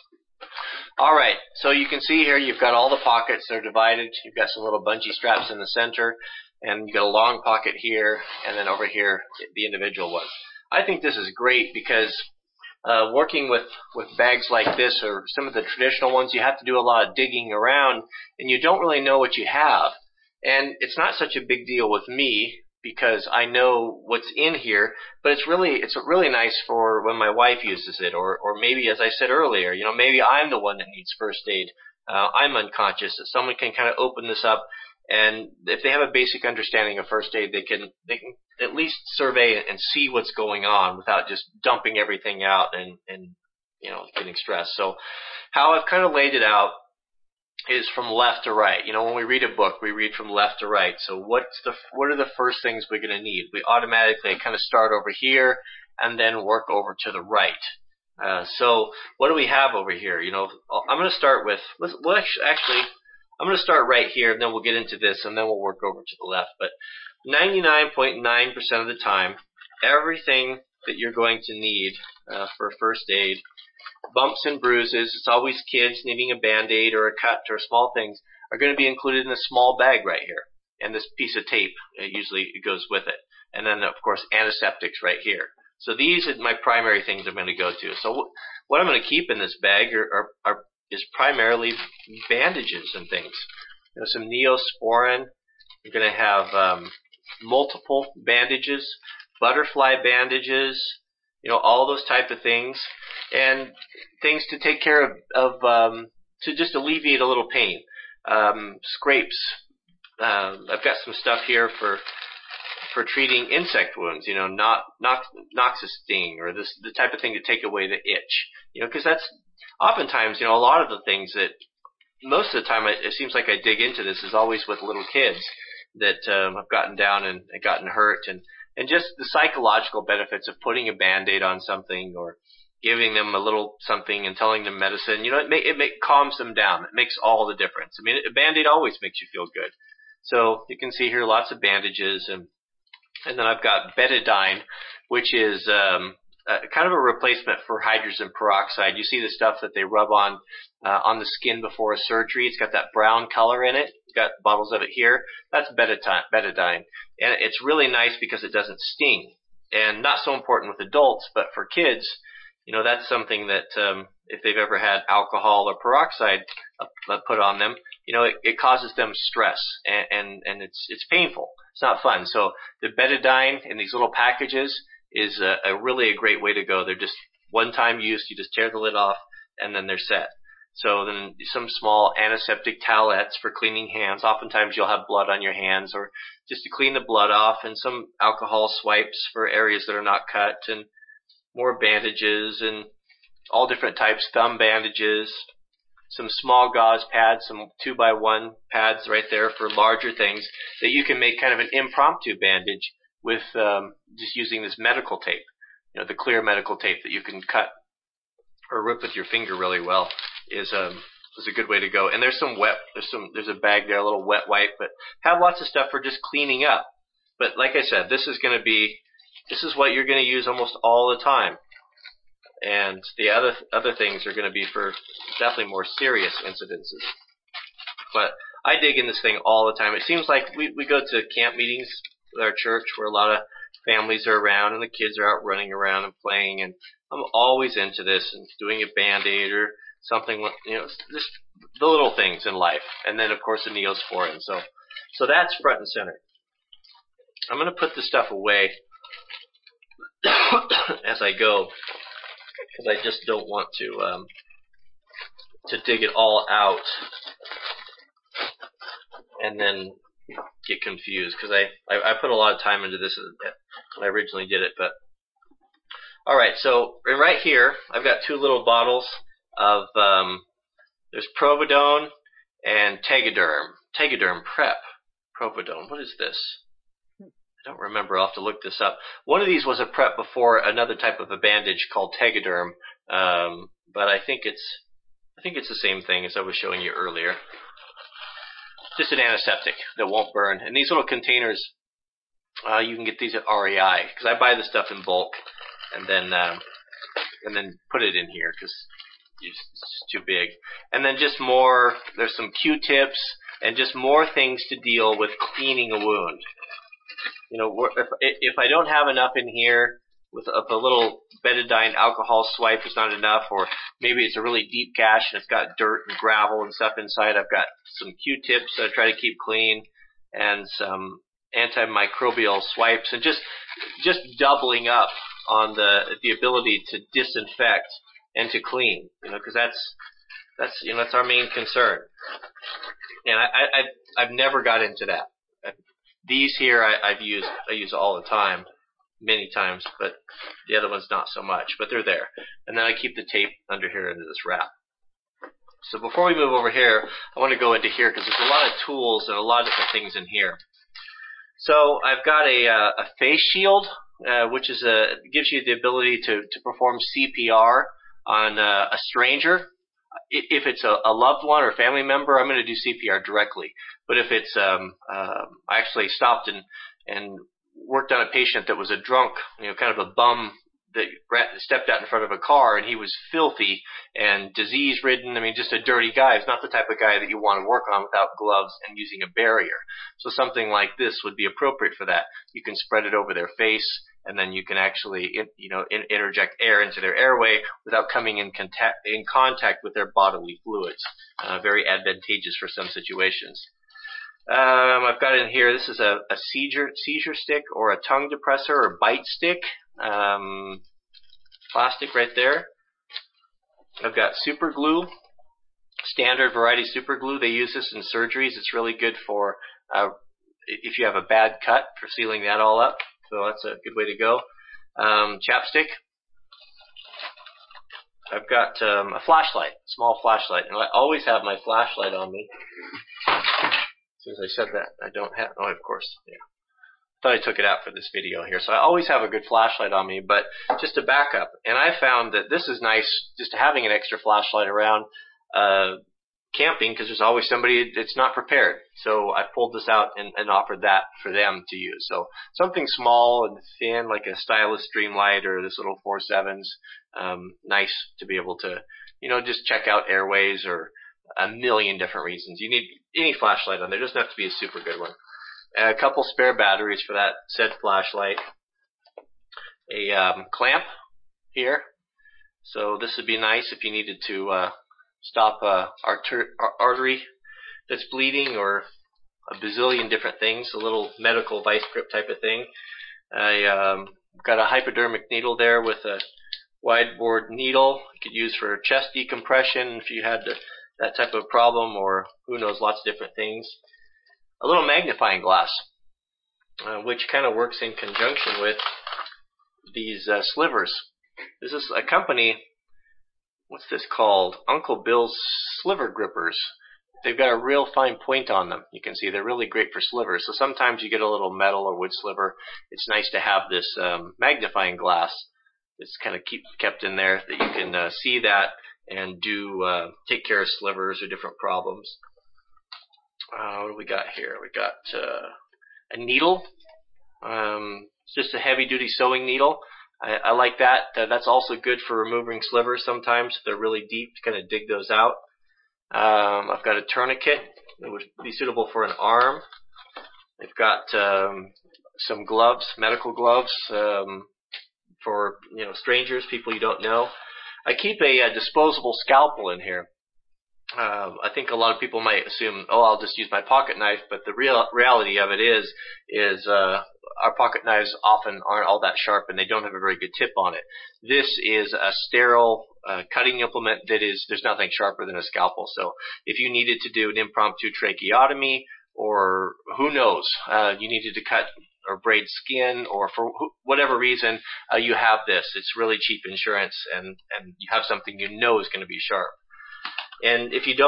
All right, so you can see here you've got all the pockets. They're divided. You've got some little bungee straps in the center, and you've got a long pocket here, and then over here the individual ones. I think this is great because uh, working with, with bags like this or some of the traditional ones, you have to do a lot of digging around, and you don't really know what you have. And it's not such a big deal with me because I know what's in here, but it's really it's really nice for when my wife uses it, or or maybe, as I said earlier, you know, maybe I'm the one that needs first aid. Uh, I'm unconscious, that someone can kind of open this up, and if they have a basic understanding of first aid, they can they can at least survey and see what's going on without just dumping everything out and and you know getting stressed. So how I've kind of laid it out is from left to right. You know, when we read a book, we read from left to right. So what's the what are the first things we're going to need? We automatically kind of start over here and then work over to the right. Uh, so what do we have over here? You know, I'm going to start with let's, well, actually I'm going to start right here, and then we'll get into this, and then we'll work over to the left. But ninety-nine point nine percent of the time, everything that you're going to need uh, for first aid, bumps and bruises, it's always kids needing a Band-Aid or a cut or small things, are going to be included in a small bag right here. And this piece of tape, uh, usually it goes with it. And then, of course, antiseptics right here. So these are my primary things I'm going to go to. So what I'm going to keep in this bag are, are, are is primarily bandages and things. You know, some Neosporin. You're going to have um, multiple bandages, butterfly bandages, you know, all those type of things, and things to take care of, of um, to just alleviate a little pain. Um, scrapes. Uh, I've got some stuff here for for treating insect wounds. You know, not not noxious sting or this the type of thing to take away the itch. You know, because that's oftentimes, you know, a lot of the things that most of the time it, it seems like I dig into this is always with little kids that um, have gotten down and gotten hurt, and and just the psychological benefits of putting a Band-Aid on something or giving them a little something and telling them medicine. You know, it make, it make, calms them down. It makes all the difference. I mean, a Band-Aid always makes you feel good. So you can see here lots of bandages, and and then I've got betadine, which is um, uh, kind of a replacement for hydrogen peroxide. You see the stuff that they rub on uh, on the skin before a surgery. It's got that brown color in it. You've got bottles of it here. That's betadine, betadine, and it's really nice because it doesn't sting, and not so important with adults, but for kids, you know, that's something that um, if they've ever had alcohol or peroxide uh, put on them, you know, it, it causes them stress, and, and, and it's it's painful. It's not fun. So the betadine in these little packages is a, a really a great way to go. They're just one-time use. You just tear the lid off, and then they're set. So then some small antiseptic towelettes for cleaning hands. Oftentimes you'll have blood on your hands, or just to clean the blood off, and some alcohol swipes for areas that are not cut, and more bandages and all different types, thumb bandages, some small gauze pads, some two by one pads right there for larger things that you can make kind of an impromptu bandage with um, just using this medical tape, you know, the clear medical tape that you can cut or rip with your finger really well is um is a good way to go. And there's some wet, there's some there's a bag there, a little wet wipe, but have lots of stuff for just cleaning up. But like I said, this is going to be This is what you're going to use almost all the time. And the other other things are going to be for definitely more serious incidences. But I dig in this thing all the time. It seems like we, we go to camp meetings with our church where a lot of families are around and the kids are out running around and playing. And I'm always into this and doing a Band-Aid or something, you know, just the little things in life. And then, of course, the Neosporin. So, so that's front and center. I'm going to put this stuff away as I go, because I just don't want to um, to dig it all out and then get confused, because I, I, I put a lot of time into this when I originally did it. But all right, so right here I've got two little bottles of um, there's Providone and Tegaderm. Tegaderm Prep. Providone. What is this? I don't remember. I'll have to look this up. One of these was a prep before another type of a bandage called Tegaderm, um, but I think it's I think it's the same thing as I was showing you earlier. Just an antiseptic that won't burn. And these little containers, uh, you can get these at R E I because I buy the stuff in bulk and then um, and then put it in here because it's too big. And then just more. There's some Q-tips and just more things to deal with cleaning a wound. You know, if if I don't have enough in here with a, a little betadine alcohol swipe is not enough, or maybe it's a really deep gash and it's got dirt and gravel and stuff inside, I've got some Q-tips that I try to keep clean and some antimicrobial swipes and just just doubling up on the the ability to disinfect and to clean. You know, because that's that's you know that's our main concern. And I, I I've never got into that. These here I, I've used I use all the time, many times, but the other ones not so much. But they're there, and then I keep the tape under here into this wrap. So before we move over here, I want to go into here because there's a lot of tools and a lot of different things in here. So I've got a uh, a face shield, uh, which is a gives you the ability to to perform C P R on uh, a stranger. If it's a, a loved one or family member, I'm going to do C P R directly. But if it's, um, uh, I actually stopped and, and worked on a patient that was a drunk, you know, kind of a bum that stepped out in front of a car, and he was filthy and disease-ridden. I mean, just a dirty guy. He's not the type of guy that you want to work on without gloves and using a barrier. So something like this would be appropriate for that. You can spread it over their face, and then you can actually, you know, in, interject air into their airway without coming in contact in contact with their bodily fluids. Uh, very advantageous for some situations. Um, I've got in here. This is a, a seizure seizure stick or a tongue depressor or bite stick. Um, plastic right there. I've got super glue, standard variety super glue. They use this in surgeries. It's really good for uh, if you have a bad cut, for sealing that all up. So that's a good way to go. Um, chapstick. I've got um, a flashlight, small flashlight, and I always have my flashlight on me. As soon as I said that, I don't have. Oh, of course, yeah. Thought I took it out for this video here. So I always have a good flashlight on me, but just a backup. And I found that this is nice, just having an extra flashlight around uh, camping, because there's always somebody that's not prepared. So I pulled this out and, and offered that for them to use. So something small and thin, like a Stylus Streamlight or this little four sevens, um, nice to be able to, you know, just check out airways or a million different reasons. You need any flashlight on there. It doesn't have to be a super good one. A couple spare batteries for that said flashlight. A um, clamp here. So this would be nice if you needed to uh, stop a arter- artery that's bleeding or a bazillion different things. A little medical vice grip type of thing. I um, got a hypodermic needle there with a wide bore needle. You could use for chest decompression if you had to, that type of problem, or who knows, lots of different things. A little magnifying glass, uh, which kind of works in conjunction with these uh, slivers. This is a company, what's this called? Uncle Bill's Sliver Grippers. They've got a real fine point on them. You can see they're really great for slivers. So sometimes you get a little metal or wood sliver. It's nice to have this um, magnifying glass that's kind of keep, kept in there that you can uh, see that and do uh, take care of slivers or different problems. Uh, what do we got here? We got uh, a needle. Um, it's just a heavy-duty sewing needle. I, I like that. Uh, that's also good for removing slivers sometimes if they're really deep, to kind of dig those out. Um, I've got a tourniquet that would be suitable for an arm. I've got um, some gloves, medical gloves, um, for you know strangers, people you don't know. I keep a, a disposable scalpel in here. Uh, I think a lot of people might assume, oh, I'll just use my pocket knife, but the real reality of it is, is uh, our pocket knives often aren't all that sharp, and they don't have a very good tip on it. This is a sterile uh, cutting implement that is, there's nothing sharper than a scalpel. So if you needed to do an impromptu tracheotomy, or who knows, uh, you needed to cut or braid skin, or for whatever reason, uh, you have this. It's really cheap insurance, and, and you have something you know is going to be sharp. And if you don't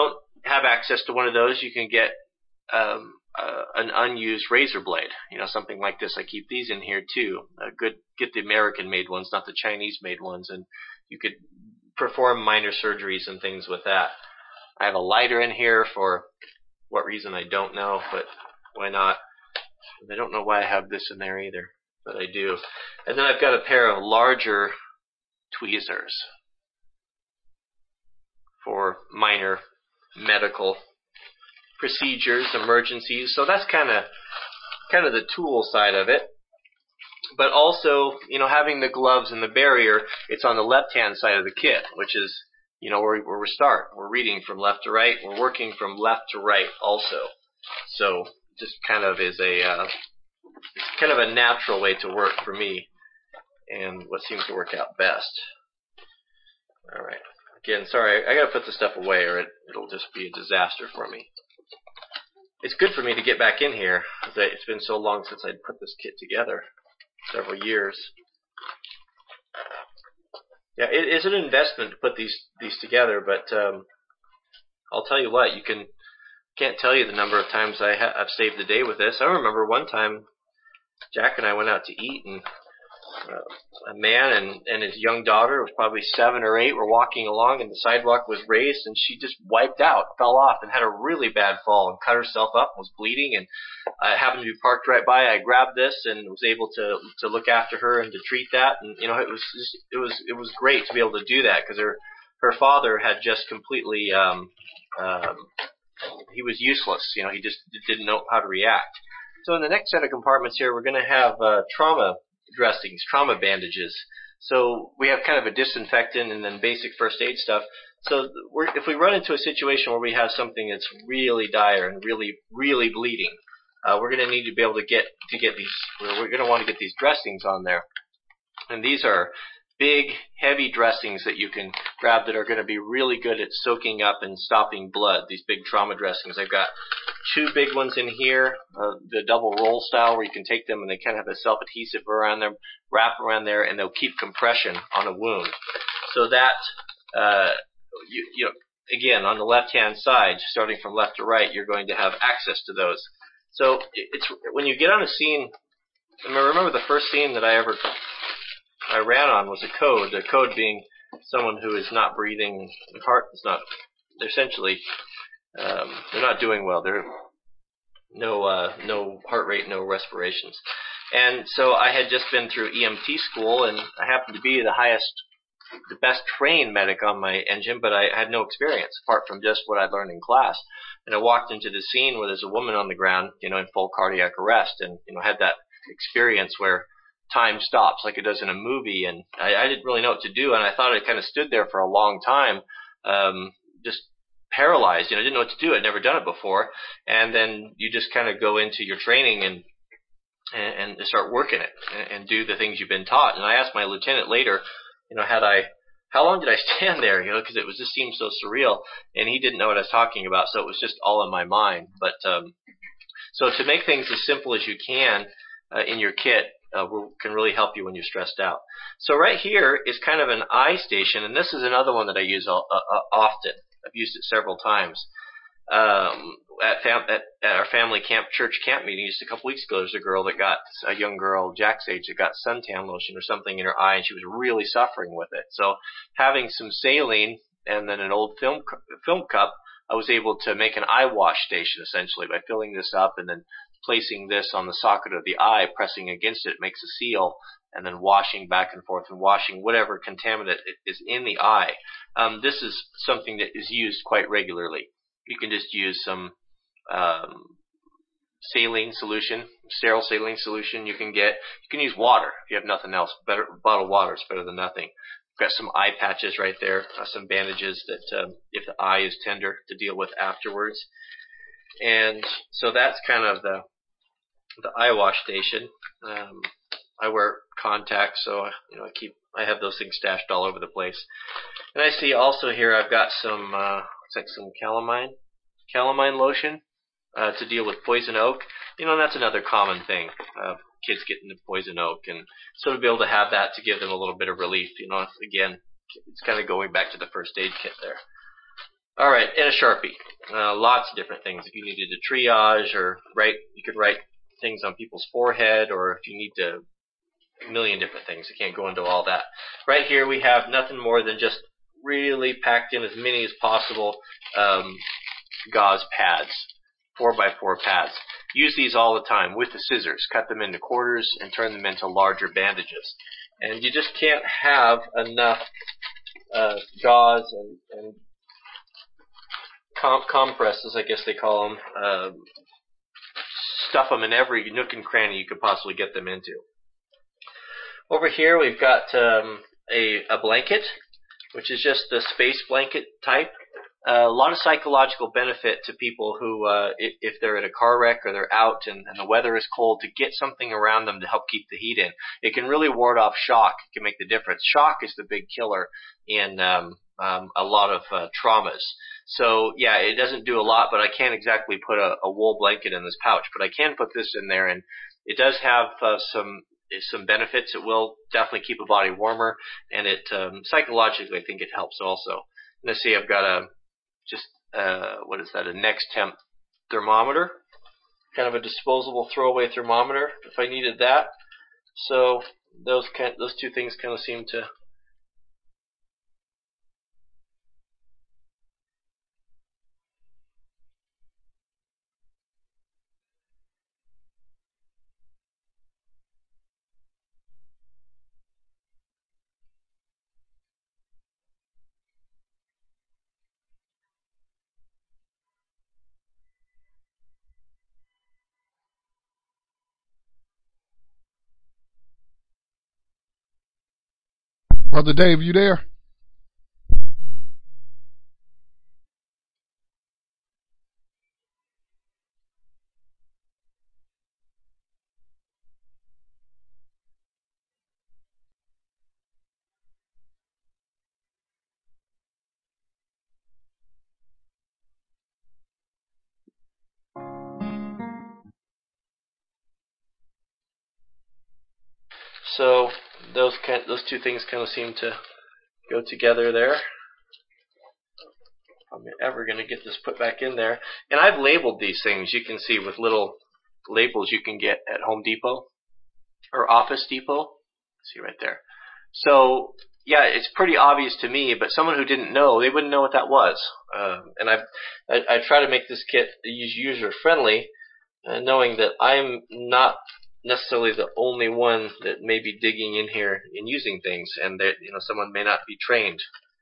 have access to one of those, you can get um, uh, an unused razor blade. You know, something like this. I keep these in here too. Uh, good, get the American-made ones, not the Chinese-made ones, and you could perform minor surgeries and things with that. I have a lighter in here for what reason I don't know, but why not? I don't know why I have this in there either, but I do. And then I've got a pair of larger tweezers for minor medical procedures, emergencies. So that's kind of kind of the tool side of it. But also, you know, having the gloves and the barrier, it's on the left-hand side of the kit, which is, you know, where, where we start. We're reading from left to right. We're working from left to right also. So just kind of is a uh, kind of a natural way to work for me, and what seems to work out best. All right. Again, sorry, I got to put this stuff away, or it, it'll just be a disaster for me. It's good for me to get back in here. It's been so long since I'd put this kit together, several years. Yeah, it is an investment to put these these together, but um, I'll tell you what, you can can't tell you the number of times I ha I've saved the day with this. I remember one time Jack and I went out to eat, and uh, a man and, and his young daughter, was probably seven or eight, were walking along, and the sidewalk was raised, and she just wiped out, fell off, and had a really bad fall, and cut herself up, and was bleeding, and I happened to be parked right by. I grabbed this and was able to to look after her and to treat that, and you know, it was just, it was it was great to be able to do that, because her her father had just completely um, um, he was useless. You know, he just didn't know how to react. So in the next set of compartments here, we're going to have uh, trauma dressings, trauma bandages. So we have kind of a disinfectant and then basic first aid stuff. So we're, if we run into a situation where we have something that's really dire and really, really bleeding, uh, we're going to need to be able to get to get these. We're going to want to get these dressings on there, and these are big, heavy dressings that you can grab that are going to be really good at soaking up and stopping blood. These big trauma dressings. I've got two big ones in here, uh, the double roll style, where you can take them and they kind of have a self-adhesive around them, wrap around there, and they'll keep compression on a wound. So that, uh, you, you know, again, on the left-hand side, starting from left to right, you're going to have access to those. So it's when you get on a scene. I remember the first scene that I ever I ran on was a code. The code being someone who is not breathing, their heart is not. They're essentially um, they're not doing well. They're no uh, no heart rate, no respirations. And so I had just been through E M T school, and I happened to be the highest, the best trained medic on my engine, but I had no experience apart from just what I'd learned in class. And I walked into the scene where there's a woman on the ground, you know, in full cardiac arrest, and you know, had that experience where time stops like it does in a movie, and I, I didn't really know what to do, and I thought I kind of stood there for a long time, um, just paralyzed. You know, I didn't know what to do. I'd never done it before, and then you just kind of go into your training and and, and start working it and, and do the things you've been taught. And I asked my lieutenant later, you know, had I, how long did I stand there? You know, because it was just seemed so surreal, and he didn't know what I was talking about, so it was just all in my mind. But um, so to make things as simple as you can uh, in your kit. Uh, can really help you when you're stressed out. So right here is kind of an eye station, and this is another one that I use all, uh, often. I've used it several times. Um, at, fam at, at our family camp, church camp meeting just a couple weeks ago, there's a girl that got, a young girl, Jack's age, that got suntan lotion or something in her eye, and she was really suffering with it. So having some saline and then an old film film cup, I was able to make an eye wash station essentially by filling this up and then placing this on the socket of the eye, pressing against it, makes a seal, and then washing back and forth and washing whatever contaminant is in the eye. Um, this is something that is used quite regularly. You can just use some um, saline solution, sterile saline solution. You can get, you can use water if you have nothing else. Better bottled water is better than nothing. Got some eye patches right there, uh, some bandages that um, if the eye is tender to deal with afterwards. And so that's kind of the the eye wash station. Um, I wear contacts, so you know I keep I have those things stashed all over the place. And I see also here I've got some uh, looks like some calamine calamine lotion uh, to deal with poison oak. You know, and that's another common thing. Uh, kids getting the poison oak, and so to be able to have that to give them a little bit of relief. You know, again, it's kind of going back to the first aid kit there. All right, and a Sharpie. Uh, lots of different things. If you needed to triage or write, you could write things on people's forehead, or if you need to, a million different things. I can't go into all that. Right here we have nothing more than just really packed in as many as possible um, gauze pads, four by four pads. Use these all the time with the scissors. Cut them into quarters and turn them into larger bandages. And you just can't have enough uh, gauze and, and com compresses, I guess they call them. Uh, stuff them in every nook and cranny you could possibly get them into. Over here we've got um, a, a blanket, which is just the space blanket type. Uh, a lot of psychological benefit to people who, uh, if, if they're at a car wreck or they're out and, and the weather is cold, to get something around them to help keep the heat in. It can really ward off shock. It can make the difference. Shock is the big killer in um, um, a lot of uh, traumas. So, yeah, it doesn't do a lot, but I can't exactly put a, a wool blanket in this pouch. But I can put this in there, and it does have uh, some some benefits. It will definitely keep a body warmer, and it um, psychologically, I think it helps also. Let's see, I've got a just, uh, what is that, a next temp thermometer, kind of a disposable throwaway thermometer if I needed that. So those kind, those two things kind of seem to
Brother Dave, you there?
So those kind, those two things kind of seem to go together there. I'm ever going to get this put back in there. And I've labeled these things, you can see, with little labels you can get at Home Depot or Office Depot. See right there. So, yeah, it's pretty obvious to me, but someone who didn't know, they wouldn't know what that was. Uh, and I've, I, I try to make this kit user-friendly, uh, knowing that I'm not necessarily the only one that may be digging in here and using things, and that, you know, someone may not be trained,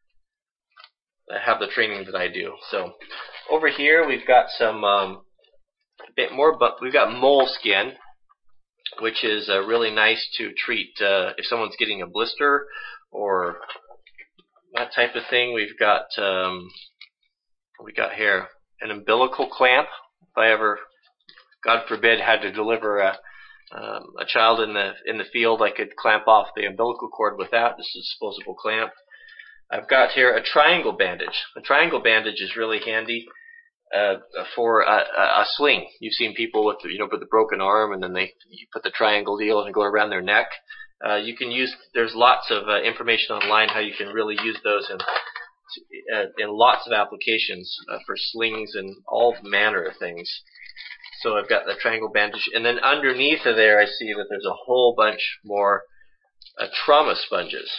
have the training that I do. So over here we've got some um, a bit more, but we've got moleskin, which is uh, really nice to treat uh, if someone's getting a blister or that type of thing. We've got um, what we got here, an umbilical clamp. If I ever, God forbid, had to deliver a Um, a child in the in the field, I could clamp off the umbilical cord with that. This is a disposable clamp. I've got here a triangle bandage. A triangle bandage is really handy uh, for a, a sling. You've seen people with, you know, with a broken arm, and then they you put the triangle deal and go around their neck. Uh, you can use. There's lots of uh, information online how you can really use those in uh, in lots of applications uh, for slings and all manner of things. So I've got the triangle bandage, and then underneath of there I see that there's a whole bunch more uh, trauma sponges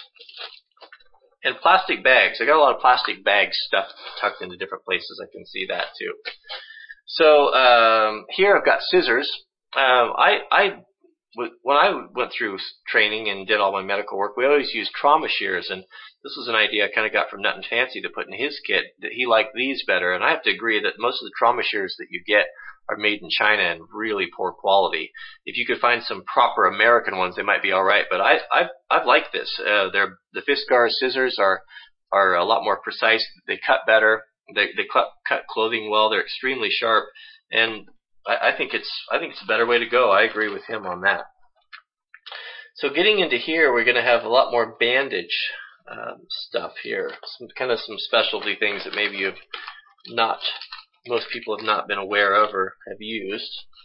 and plastic bags. I got a lot of plastic bags stuffed, tucked into different places. I can see that too. So um, here I've got scissors. Um, I, I, when I went through training and did all my medical work, we always used trauma shears, and this was an idea I kind of got from Nut and Fancy to put in his kit, that he liked these better. And I have to agree that most of the trauma shears that you get are made in China and really poor quality. If you could find some proper American ones, they might be all right. But I, I've, I've liked this. Uh, they're, the Fiskars scissors are, are a lot more precise. They cut better. They, they cut, cut clothing well. They're extremely sharp, and I, I think it's, I think it's a better way to go. I agree with him on that. So getting into here, we're going to have a lot more bandage um, stuff here. Some kind of some specialty things that maybe you've not. Most people have not been aware of or have used.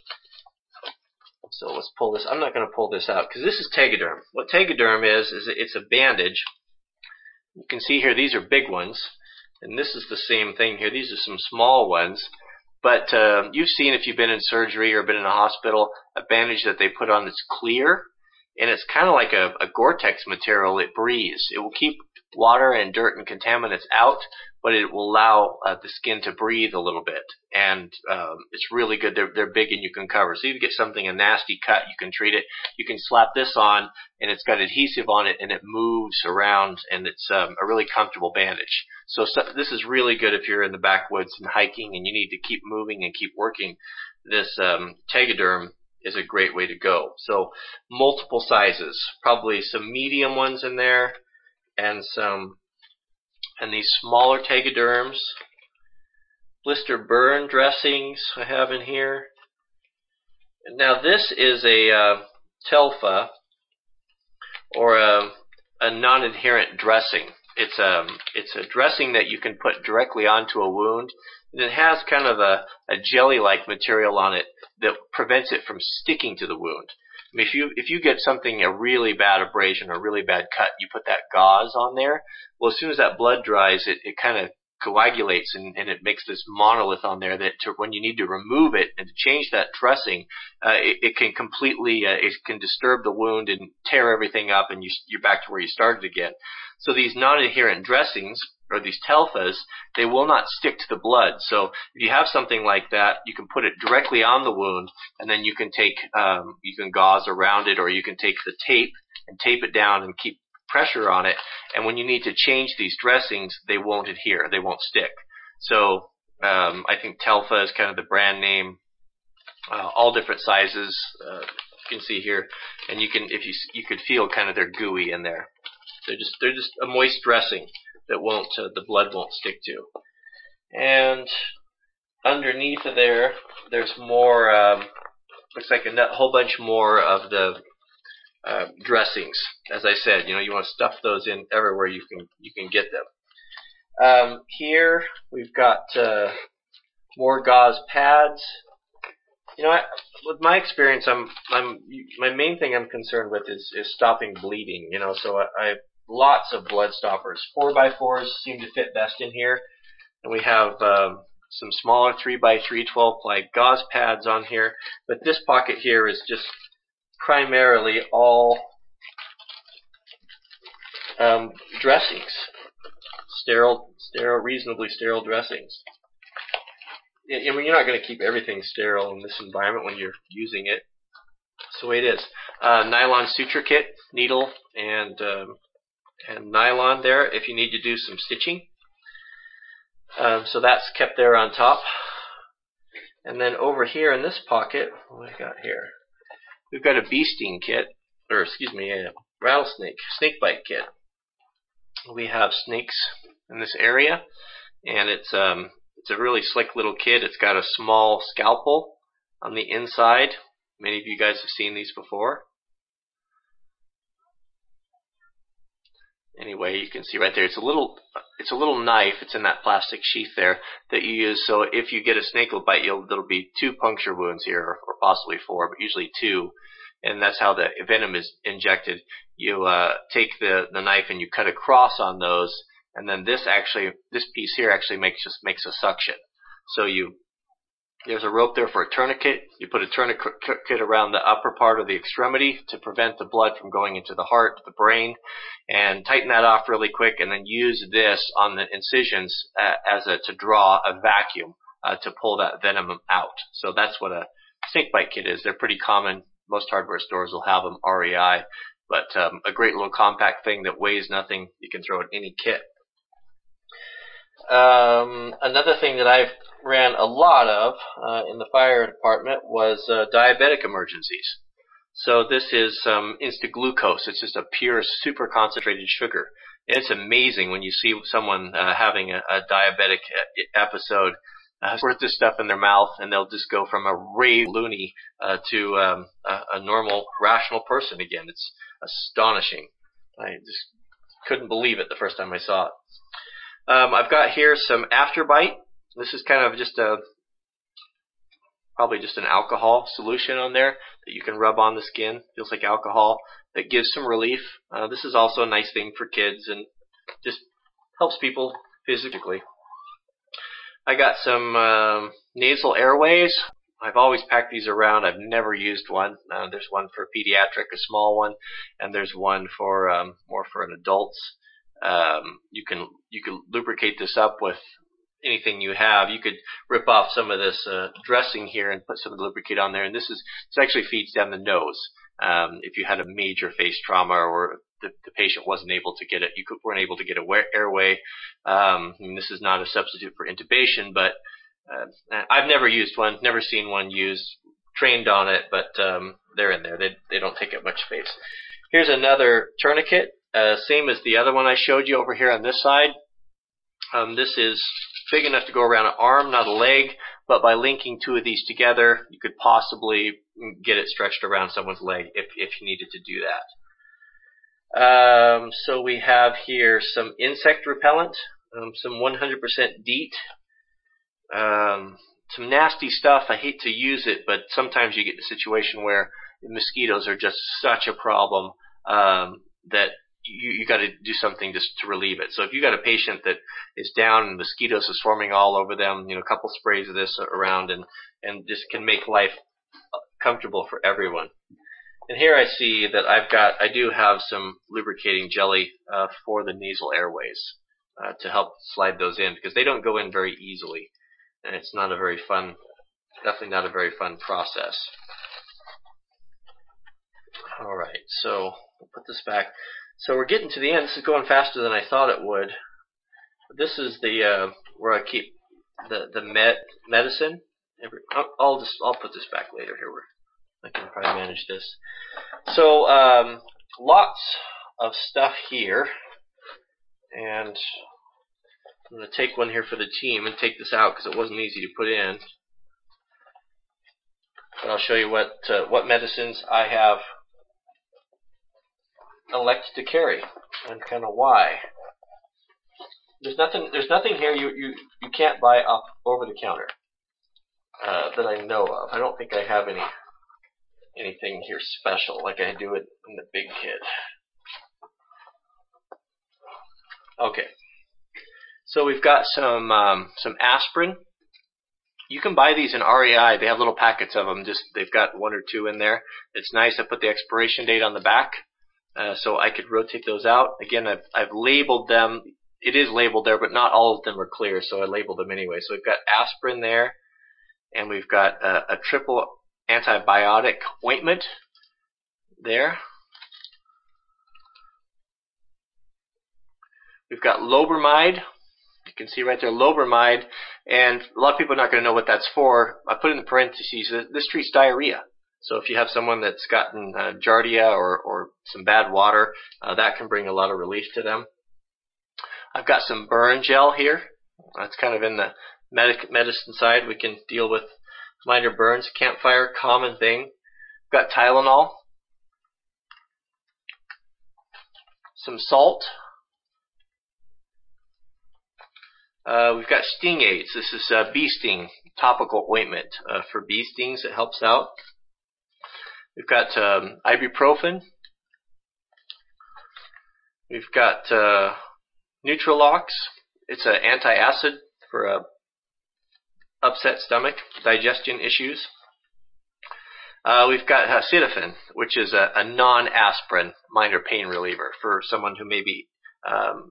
So let's pull this. I'm not going to pull this out because this is Tegaderm. What Tegaderm is, is it's a bandage. You can see here these are big ones. And this is the same thing here. These are some small ones. But uh, you've seen, if you've been in surgery or been in a hospital, a bandage that they put on that's clear. And it's kind of like a, a Gore-Tex material. It breathes. It will keep water and dirt and contaminants out, but it will allow uh, the skin to breathe a little bit. And um, it's really good. They're, they're big and you can cover. So if you get something, a nasty cut, you can treat it. You can slap this on, and it's got adhesive on it, and it moves around, and it's um, a really comfortable bandage. So, so this is really good if you're in the backwoods and hiking and you need to keep moving and keep working. This um, Tegaderm is a great way to go. So multiple sizes, probably some medium ones in there, and some, and these smaller Tegaderms. Blister burn dressings I have in here. Now this is a uh, Telfa, or a, a non-adherent dressing. It's a, it's a dressing that you can put directly onto a wound, and it has kind of a, a jelly-like material on it that prevents it from sticking to the wound. I mean, if you if you get something, a really bad abrasion or a really bad cut, you put that gauze on there, well, as soon as that blood dries, it, it kind of coagulates, and, and it makes this monolith on there that to, when you need to remove it and to change that dressing, uh, it, it can completely, uh, it can disturb the wound and tear everything up, and you, you're back to where you started again. So these non-adherent dressings, or these Telfas, they will not stick to the blood. So if you have something like that, you can put it directly on the wound, and then you can take, um, you can gauze around it, or you can take the tape and tape it down and keep pressure on it. And when you need to change these dressings, they won't adhere, they won't stick. So um, I think Telfa is kind of the brand name. Uh, all different sizes, uh, you can see here, and you can, if you you could feel kind of they're gooey in there. They're just they're just a moist dressing that won't uh, the blood won't stick to. And underneath of there, there's more. Um, looks like a whole bunch more of the uh, dressings. As I said, you know, you want to stuff those in everywhere you can you can get them. Um, here we've got uh, more gauze pads. You know, I, with my experience, I'm I'm my main thing I'm concerned with is is stopping bleeding. You know, so I, I have lots of blood stoppers. Four by fours seem to fit best in here, and we have um, some smaller three by three twelve ply gauze pads on here. But this pocket here is just primarily all um, dressings, sterile, sterile, reasonably sterile dressings. I mean, you're not going to keep everything sterile in this environment when you're using it. That's the way it is. Uh, nylon suture kit, needle and um, and nylon there if you need to do some stitching. Um, so that's kept there on top. And then over here in this pocket, what do we got here? We've got a bee sting kit, or excuse me, a rattlesnake, snake bite kit. We have snakes in this area, and it's um, it's a really slick little kit. It's got a small scalpel on the inside. Many of you guys have seen these before. Anyway, you can see right there, it's a little it's a little knife. It's in that plastic sheath there that you use. So if you get a snake will bite you, there'll be two puncture wounds here, or possibly four, but usually two. And that's how the venom is injected. You uh, take the, the knife and you cut across on those, and then this actually, this piece here actually makes just makes a suction. So you there's a rope there for a tourniquet. You put a tourniquet around the upper part of the extremity to prevent the blood from going into the heart, the brain, and tighten that off really quick, and then use this on the incisions uh, as a to draw a vacuum uh, to pull that venom out. So that's what a snake bite kit is. They're pretty common. Most hardware stores will have them, R E I, but um, a great little compact thing that weighs nothing. You can throw in any kit. Um, another thing that I've ran a lot of uh, in the fire department was uh, diabetic emergencies. So this is um, Instaglucose. It's just a pure, super concentrated sugar. And it's amazing when you see someone uh, having a, a diabetic episode. Uh, squirt this stuff in their mouth, and they'll just go from a rave loony uh, to um, a, a normal, rational person again. It's astonishing. I just couldn't believe it the first time I saw it. Um, I've got here some Afterbite. This is kind of just a, probably just an alcohol solution on there that you can rub on the skin. Feels like alcohol. That gives some relief. Uh, this is also a nice thing for kids and just helps people physically. I got some um, nasal airways. I've always packed these around. I've never used one. Uh, there's one for pediatric, a small one, and there's one for um, more for an adults. Um, you can you can lubricate this up with anything you have. You could rip off some of this uh, dressing here and put some of the lubricate on there. And this is this actually feeds down the nose. Um, if you had a major face trauma or the, the patient wasn't able to get it, you could, weren't able to get a airway. Um, I mean, this is not a substitute for intubation, but uh, I've never used one, never seen one used, trained on it, but um, they're in there. They they don't take up much space. Here's another tourniquet, uh, same as the other one I showed you over here on this side. Um, this is big enough to go around an arm, not a leg, but by linking two of these together, you could possibly get it stretched around someone's leg if, if you needed to do that. Um, so we have here some insect repellent, um, some one hundred percent DEET, um, some nasty stuff. I hate to use it, but sometimes you get the situation where mosquitoes are just such a problem um, that you, you got to do something just to relieve it. So if you got a patient that is down and mosquitoes are swarming all over them, you know, a couple sprays of this around and and this can make life comfortable for everyone. And here I see that I've got, I do have some lubricating jelly uh, for the nasal airways uh, to help slide those in because they don't go in very easily, and it's not a very fun, definitely not a very fun process. All right, so we'll put this back. So we're getting to the end. This is going faster than I thought it would. This is the uh, where I keep the the med medicine. Every, I'll just I'll put this back later. Here we're I can probably manage this. So um, lots of stuff here, and I'm going to take one here for the team and take this out because it wasn't easy to put in. But I'll show you what uh, what medicines I have elected to carry and kind of why. There's nothing. There's nothing here you you you can't buy up over the counter uh, that I know of. I don't think I have any anything here special like I do it in the big kit. Okay, so we've got some um, some aspirin. You can buy these in R E I. They have little packets of them. Just they've got one or two in there. It's nice. I put the expiration date on the back. Uh, so I could rotate those out. Again, I've, I've labeled them. It is labeled there, but not all of them are clear, so I labeled them anyway. So we've got aspirin there, and we've got a, a triple antibiotic ointment there. We've got lobermide. You can see right there, lobermide, and a lot of people are not going to know what that's for. I put in the parentheses that this treats diarrhea. So if you have someone that's gotten uh, giardia or, or some bad water, uh, that can bring a lot of relief to them. I've got some burn gel here. That's kind of in the medic medicine side. We can deal with minor burns, campfire, common thing. We've got Tylenol. Some salt. Uh, we've got sting aids. This is uh, bee sting topical ointment uh, for bee stings. It helps out. We've got um, ibuprofen. We've got uh, Nutrilox. It's an antacid for a upset stomach, digestion issues. Uh, we've got uh, Cidofin, which is a, a non-aspirin minor pain reliever for someone who may be um,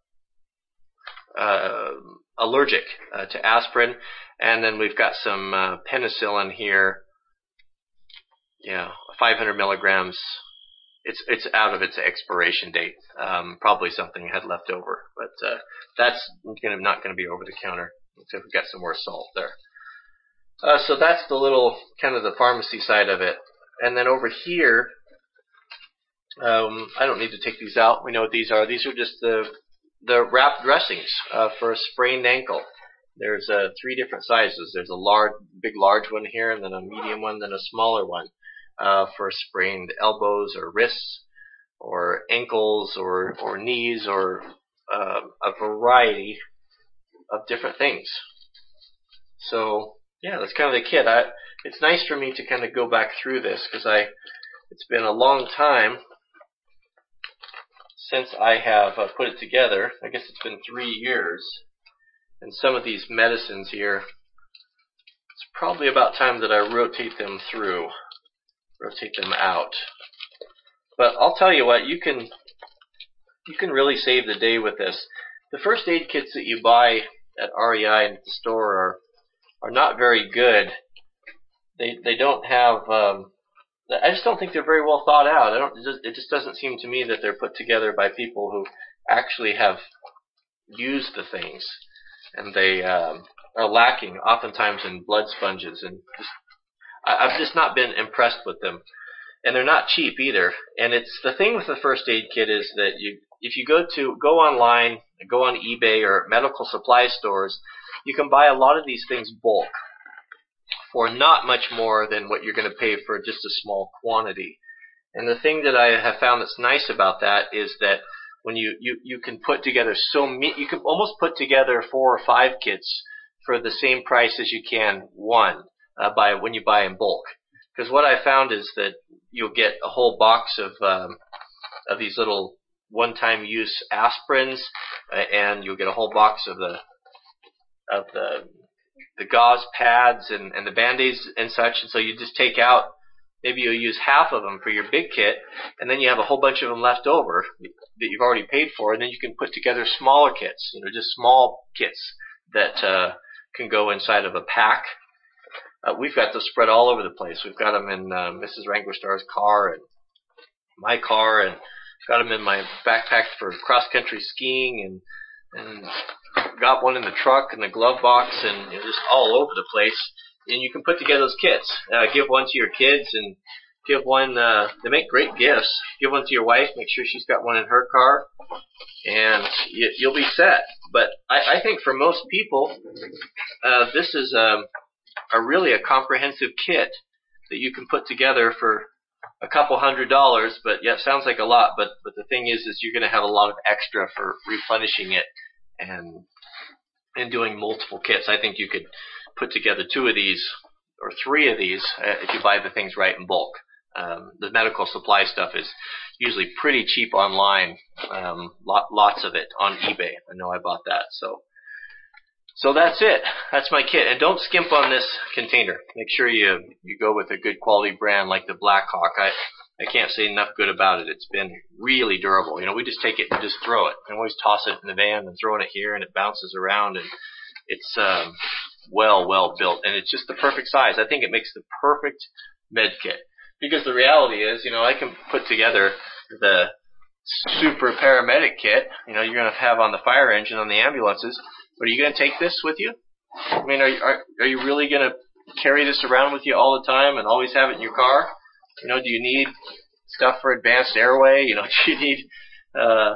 uh, allergic uh, to aspirin. And then we've got some uh, penicillin here. Yeah, five hundred milligrams. It's it's out of its expiration date. Um, probably something I had left over, but uh, that's gonna, not going to be over the counter. Except we've got some more salt there. Uh, so that's the little kind of the pharmacy side of it. And then over here, um, I don't need to take these out. We know what these are. These are just the the wrap dressings uh, for a sprained ankle. There's uh, three different sizes. There's a large, big, large one here, and then a medium one, then a smaller one. Uh, for sprained elbows or wrists or ankles or, or knees or uh, a variety of different things. So yeah, that's kind of the kit. I, it's nice for me to kind of go back through this because I it's been a long time since I have uh, put it together. I guess it's been three years. And some of these medicines here, it's probably about time that I rotate them through, rotate them out. But I'll tell you what, you can you can really save the day with this. The first aid kits that you buy at R E I and at the store are are not very good. They they don't have. Um, I just don't think they're very well thought out. I don't. It just, it just doesn't seem to me that they're put together by people who actually have used the things, and they um, are lacking oftentimes in blood sponges. And just, I, I've just not been impressed with them. And they're not cheap either. And it's the thing with the first aid kit is that you, if you go to go online, go on eBay or medical supply stores, you can buy a lot of these things bulk for not much more than what you're going to pay for just a small quantity. And the thing that I have found that's nice about that is that when you you you can put together so many, you can almost put together four or five kits for the same price as you can one uh, by when you buy in bulk. Because what I found is that you'll get a whole box of um, of these little one-time use aspirins, uh, and you'll get a whole box of the of the the gauze pads and, and the band-aids and such. And so you just take out, maybe you'll use half of them for your big kit, and then you have a whole bunch of them left over that you've already paid for, and then you can put together smaller kits, you know, just small kits that uh, can go inside of a pack. Uh, we've got those spread all over the place. We've got them in uh, Missus Wrangler Star's car and my car, and got them in my backpack for cross-country skiing, and and got one in the truck and the glove box, and you know, just all over the place. And you can put together those kits. Uh, give one to your kids, and give one. Uh, they make great gifts. Give one to your wife. Make sure she's got one in her car, and you, you'll be set. But I, I think for most people, uh, this is um, a really a comprehensive kit that you can put together for a couple hundred dollars. But yeah, it sounds like a lot. But but the thing is, is you're going to have a lot of extra for replenishing it and and doing multiple kits. I think you could put together two of these or three of these uh, if you buy the things right in bulk. Um, the medical supply stuff is usually pretty cheap online. Um, lot, lots of it on eBay. I know I bought that. So, so that's it. That's my kit. And don't skimp on this container. Make sure you you go with a good quality brand like the Blackhawk. I I can't say enough good about it. It's been really durable. You know, we just take it and just throw it. And always toss it in the van and throwing it here, and it bounces around, and it's um, well, well built, and it's just the perfect size. I think it makes the perfect med kit. Because the reality is, you know, I can put together the super paramedic kit, you know, you're going to have on the fire engine on the ambulances, but are you going to take this with you? I mean, are you, are, are you really going to carry this around with you all the time and always have it in your car? You know, do you need stuff for advanced airway? You know, do you need, uh,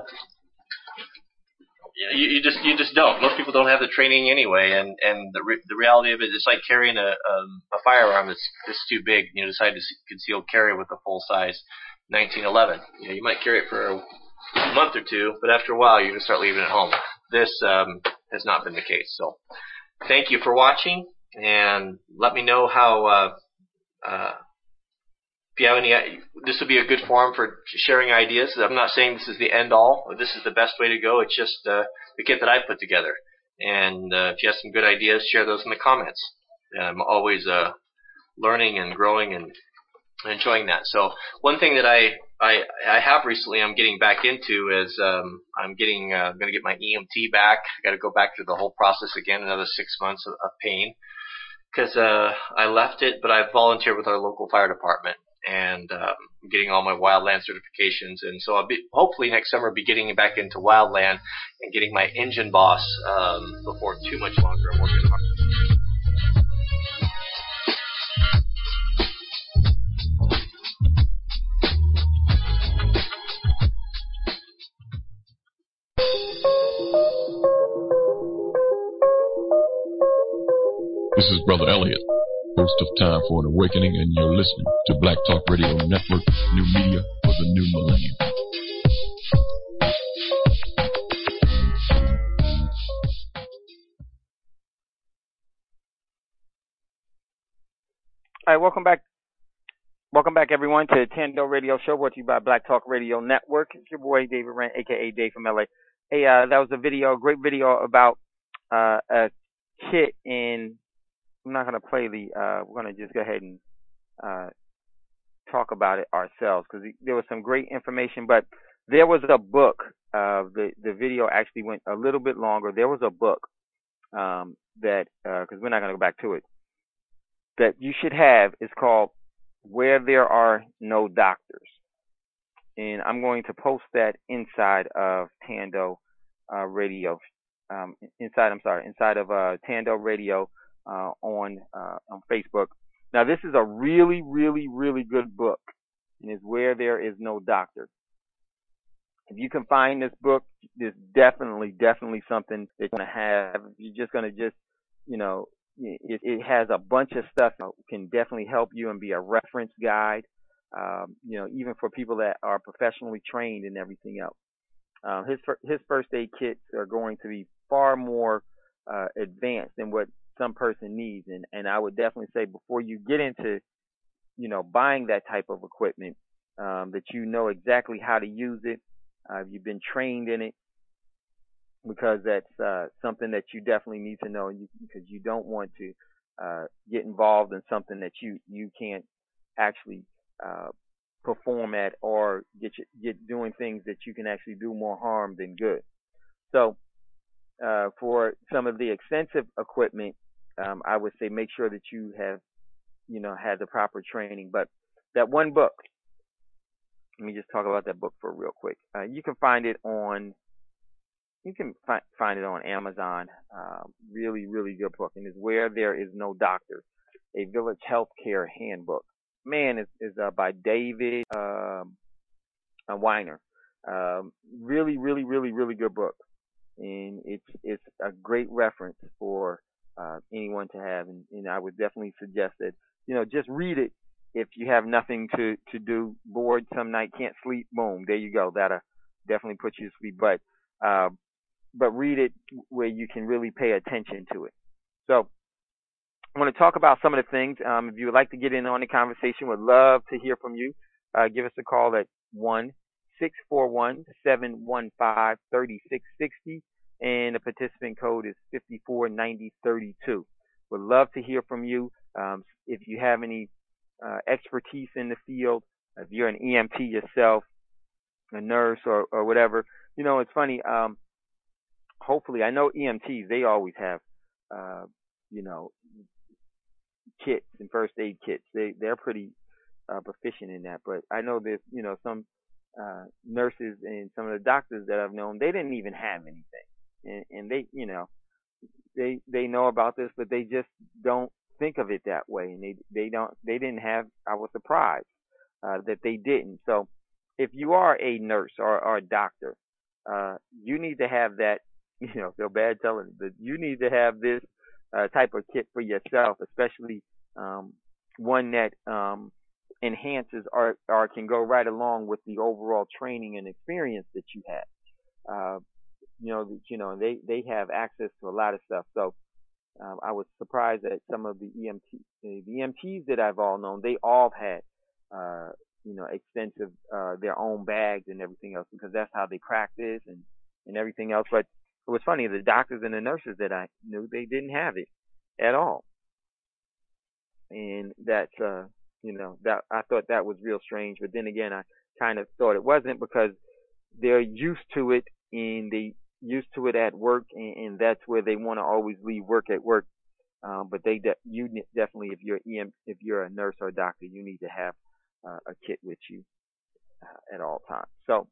you, you just you just don't. Most people don't have the training anyway, and and the re- the reality of it is like carrying a um, a firearm that's that's too big. You know, decide to conceal carry with a full size nineteen eleven. You know, you might carry it for a month or two, but after a while you're gonna start leaving it home. This um, has not been the case. So, thank you for watching, and let me know how. Uh, uh, If you have any, this would be a good forum for sharing ideas. I'm not saying this is the end all, or this is the best way to go. It's just uh, the kit that I put together. And uh, if you have some good ideas, share those in the comments. I'm always uh, learning and growing and enjoying that. So one thing that I I, I have recently, I'm getting back into is um, I'm getting uh, going to get my E M T back. I got to go back through the whole process again, another six months of, of pain, because uh, I left it, but I volunteered with our local fire department. And um, getting all my wildland certifications, and so I'll be hopefully next summer be getting back into wildland and getting my engine boss um, before too much longer. I'm working hard.
This is Brother Elliot, host of Time for an Awakening, and you're listening to Black Talk Radio Network, new media for the new millennium.
All right, welcome back. Welcome back, everyone, to Tando Radio Show, brought to you by Black Talk Radio Network. It's your boy, David Rent, a k a. Dave from L A. Hey, uh, that was a video, a great video about uh, a kit in, I'm not going to play the, uh, we're going to just go ahead and uh, talk about it ourselves, because there was some great information, but there was a book. Uh, the, the video actually went a little bit longer. There was a book um, that, because uh, we're not going to go back to it, that you should have. It's called Where There Are No Doctors. And I'm going to post that inside of Tando uh, Radio, um, inside, I'm sorry, inside of uh, Tando Radio uh, on, uh, on Facebook. Now, this is a really, really, really good book, and it's Where There Is No Doctor. If you can find this book, it's definitely, definitely something that you're going to have. You're just going to just, you know, It, it has a bunch of stuff that can definitely help you and be a reference guide, um, you know, even for people that are professionally trained and everything else. Um, his his first aid kits are going to be far more uh, advanced than what some person needs, and and I would definitely say before you get into, you know, buying that type of equipment, um, that you know exactly how to use it, uh, you've been trained in it, because that's uh, something that you definitely need to know, because you don't want to uh, get involved in something that you, you can't actually uh, perform at, or get you, get doing things that you can actually do more harm than good. So uh, for some of the extensive equipment, um, I would say make sure that you have, you know, had the proper training. But that one book, let me just talk about that book for real quick. Uh, you can find it on You can fi- find it on Amazon. Uh, really, really good book. And it's Where There Is No Doctor, a Village Healthcare Handbook. Man, it's, it's uh, by David um, uh, Weiner. Um, really, really, really, really good book. And it's it's a great reference for uh, anyone to have. And, and I would definitely suggest that, you know, just read it if you have nothing to, to do, bored some night, can't sleep, boom, there you go. That'll definitely put you to sleep. But uh, but read it where you can really pay attention to it. So I want to talk about some of the things. Um, if you would like to get in on the conversation, would love to hear from you. Uh, give us a call at one six four one, seven one five, three six six zero, and the participant code is five four nine zero three two. Would love to hear from you. Um, if you have any uh, expertise in the field, if you're an E M T yourself, a nurse, or, or whatever. You know, it's funny. Um, hopefully, I know E M Ts, they always have, uh, you know, kits and first aid kits. They, they're pretty uh, proficient in that. But I know there's, you know, some uh, nurses and some of the doctors that I've known, they didn't even have anything. And, and they, you know, they they know about this, but they just don't think of it that way. And they, they don't, they didn't have, I was surprised uh, that they didn't. So if you are a nurse or, or a doctor, uh, you need to have that, you know, feel bad telling you, but you need to have this uh, type of kit for yourself, especially um, one that um, enhances or, or can go right along with the overall training and experience that you have. Uh, you know, you know, they, they have access to a lot of stuff. So um, I was surprised that some of the E M T, the E M Ts that I've all known, they all had, uh, you know, extensive, uh, their own bags and everything else, because that's how they practice and, and everything else. But it was funny, the doctors and the nurses that I knew, they didn't have it at all. And that's, uh, you know, that I thought that was real strange. But then again, I kind of thought it wasn't, because they're used to it and they used to it at work, and, and that's where they want to always leave work at work. Um, but they, de- you definitely, if you're E M, if you're a nurse or a doctor, you need to have uh, a kit with you uh, at all times. So,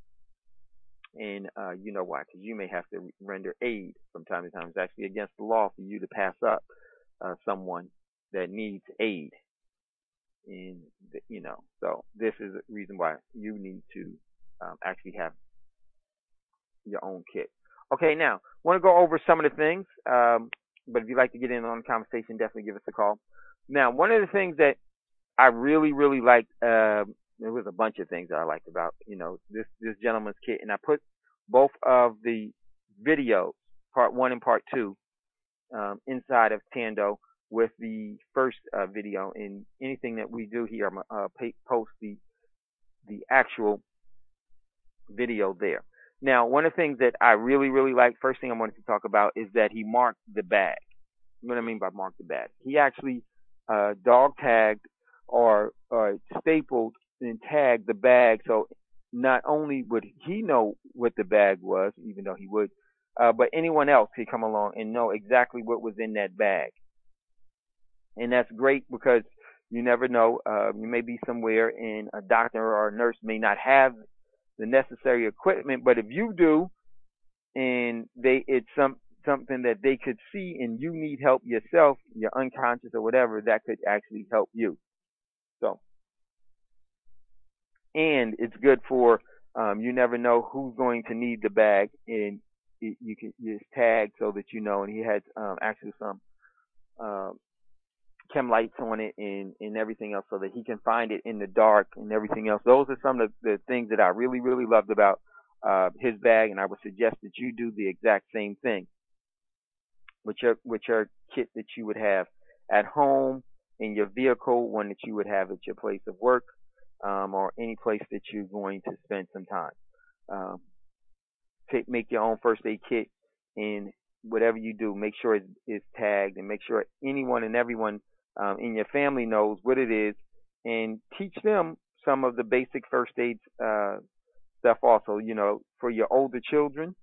and uh, you know why? Because you may have to render aid from time to time. It's actually against the law for you to pass up uh, someone that needs aid. And you know, so this is the reason why you need to um, actually have your own kit. Okay, now, I want to go over some of the things, um, but if you'd like to get in on the conversation, definitely give us a call. Now, one of the things that I really, really liked, uh, there was a bunch of things that I liked about, you know, this, this gentleman's kit, and I put both of the videos, part one and part two, um, inside of Tando with the first uh, video. And anything that we do here, I'm gonna uh, post the the actual video there. Now, one of the things that I really, really like, first thing I wanted to talk about is that he marked the bag. What I mean by mark the bag? He actually uh, dog tagged or uh, stapled and tagged the bag, so not only would he know what the bag was, even though he would, uh, but anyone else could come along and know exactly what was in that bag. And that's great because you never know. Uh, you may be somewhere and a doctor or a nurse may not have the necessary equipment, but if you do, and they it's some something that they could see, and you need help yourself, you're unconscious or whatever, that could actually help you. So, and it's good for um, you never know who's going to need the bag, and it, you can just tag so that you know. And he had um, actually some um, chem lights on it and, and everything else so that he can find it in the dark and everything else. Those are some of the, the things that I really, really loved about uh, his bag, and I would suggest that you do the exact same thing with your, with your kit that you would have at home, in your vehicle, one that you would have at your place of work, um, or any place that you're going to spend some time. Um, take, make your own first aid kit, and whatever you do, make sure it's, it's tagged, and make sure anyone and everyone Um, in your family knows what it is, and teach them some of the basic first aid uh, stuff also. You know, for your older children,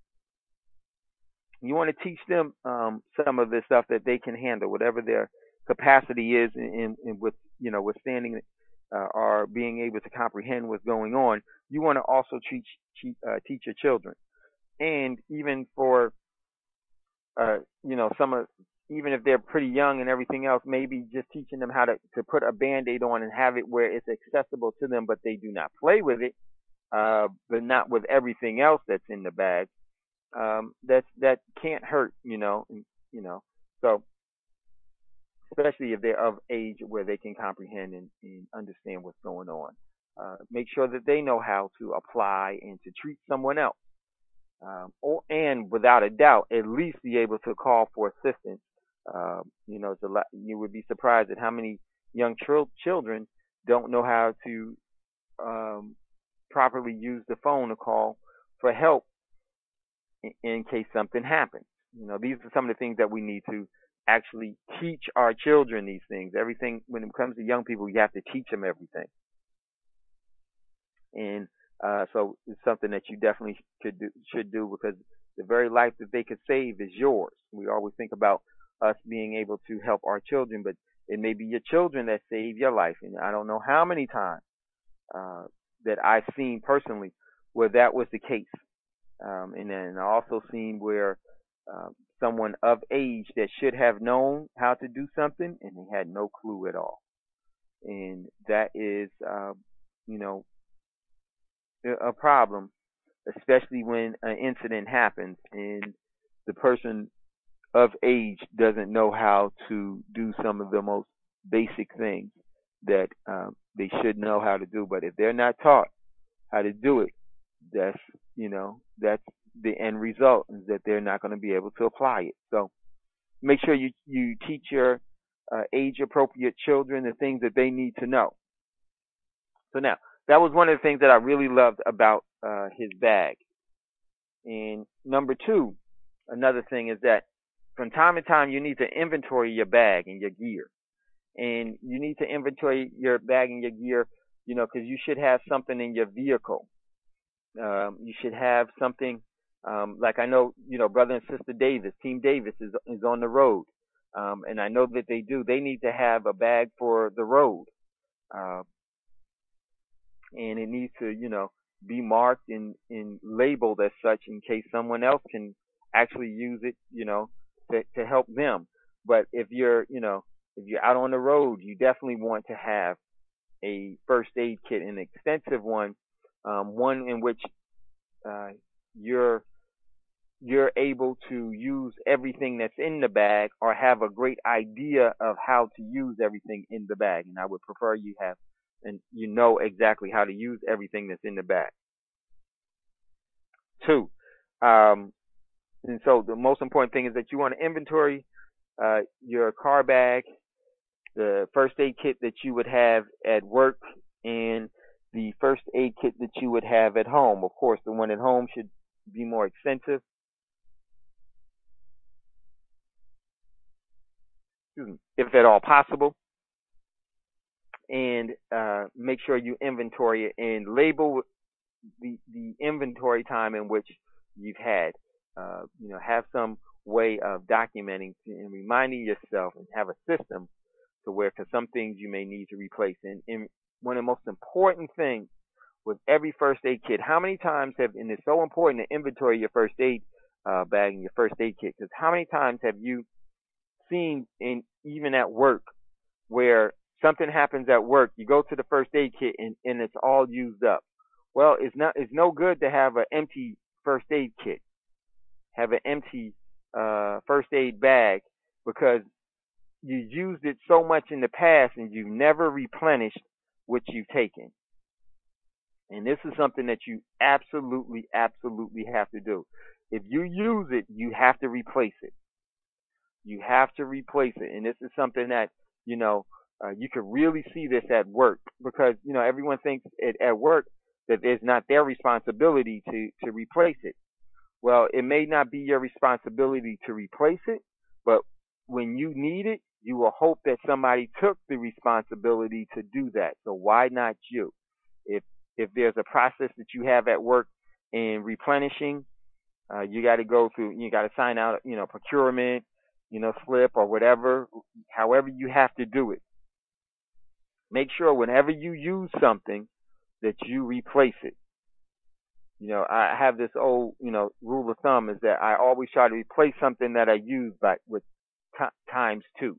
you want to teach them um, some of the stuff that they can handle, whatever their capacity is in, in, in with, you know, withstanding uh, or being able to comprehend what's going on. You want to also teach, teach, uh, teach your children. And even for, uh, you know, some of, even if they're pretty young and everything else, maybe just teaching them how to, to put a Band-Aid on and have it where it's accessible to them, but they do not play with it, uh, but not with everything else that's in the bag. Um, that's, that can't hurt, you know, and, you know, so especially if they're of age where they can comprehend and, and understand what's going on. Uh, make sure that they know how to apply and to treat someone else. Um, or, and without a doubt, at least be able to call for assistance. Uh, you know, it's a lot, you would be surprised at how many young ch- children don't know how to um, properly use the phone to call for help in, in case something happens. You know, these are some of the things that we need to actually teach our children these things. Everything, when it comes to young people, you have to teach them everything. And uh, so it's something that you definitely could do, should do, because the very life that they could save is yours. We always think about us being able to help our children, but it may be your children that save your life. And I don't know how many times uh, that I've seen personally where that was the case. Um, and then I also seen where uh, someone of age that should have known how to do something and they had no clue at all. And that is, uh, you know, a problem, especially when an incident happens and the person of age doesn't know how to do some of the most basic things that um, they should know how to do. But if they're not taught how to do it, that's, you know, that's the end result, is that they're not going to be able to apply it. So make sure you, you teach your uh, age-appropriate children the things that they need to know. So now, that was one of the things that I really loved about uh, his bag. And number two, another thing is that from time to time, you need to inventory your bag and your gear. And you need to inventory your bag and your gear, you know, because you should have something in your vehicle. Um, you should have something, um, like I know, you know, Brother and Sister Davis, Team Davis is, is on the road. Um, and I know that they do. They need to have a bag for the road. Uh, and it needs to, you know, be marked and, and labeled as such in case someone else can actually use it, you know, to, to help them. But if you're, you know, if you're out on the road, you definitely want to have a first aid kit, an extensive one, um, one in which uh, you're you're able to use everything that's in the bag, or have a great idea of how to use everything in the bag. And I would prefer you have, and you know exactly how to use everything that's in the bag. Two, um, and so the most important thing is that you want to inventory uh, your car bag the first aid kit that you would have at work and the first aid kit that you would have at home. Of course, the one at home should be more extensive. If at all possible. And uh, make sure you inventory it and label the, the inventory time in which you've had. Uh, you know, have some way of documenting and reminding yourself and have a system to where, because some things you may need to replace. And, and one of the most important things with every first aid kit, how many times have, and it's so important to inventory your first aid uh, bag and your first aid kit, because how many times have you seen, in even at work, where something happens at work, you go to the first aid kit and, and it's all used up. Well, it's not, it's no good to have an empty first aid kit, have an empty uh, first aid bag, because you used it so much in the past and you've never replenished what you've taken. And this is something that you absolutely, absolutely have to do. If you use it, you have to replace it. You have to replace it. And this is something that, you know, uh, you can really see this at work, because, you know, everyone thinks it, at work that it's not their responsibility to, to replace it. Well, it may not be your responsibility to replace it, but when you need it, you will hope that somebody took the responsibility to do that. So why not you? If if there's a process that you have at work in replenishing, uh, you got to go through, you got to sign out, you know, procurement, you know, slip or whatever, however you have to do it. Make sure whenever you use something that you replace it. You know, I have this old, you know, rule of thumb is that I always try to replace something that I use by with t- times two,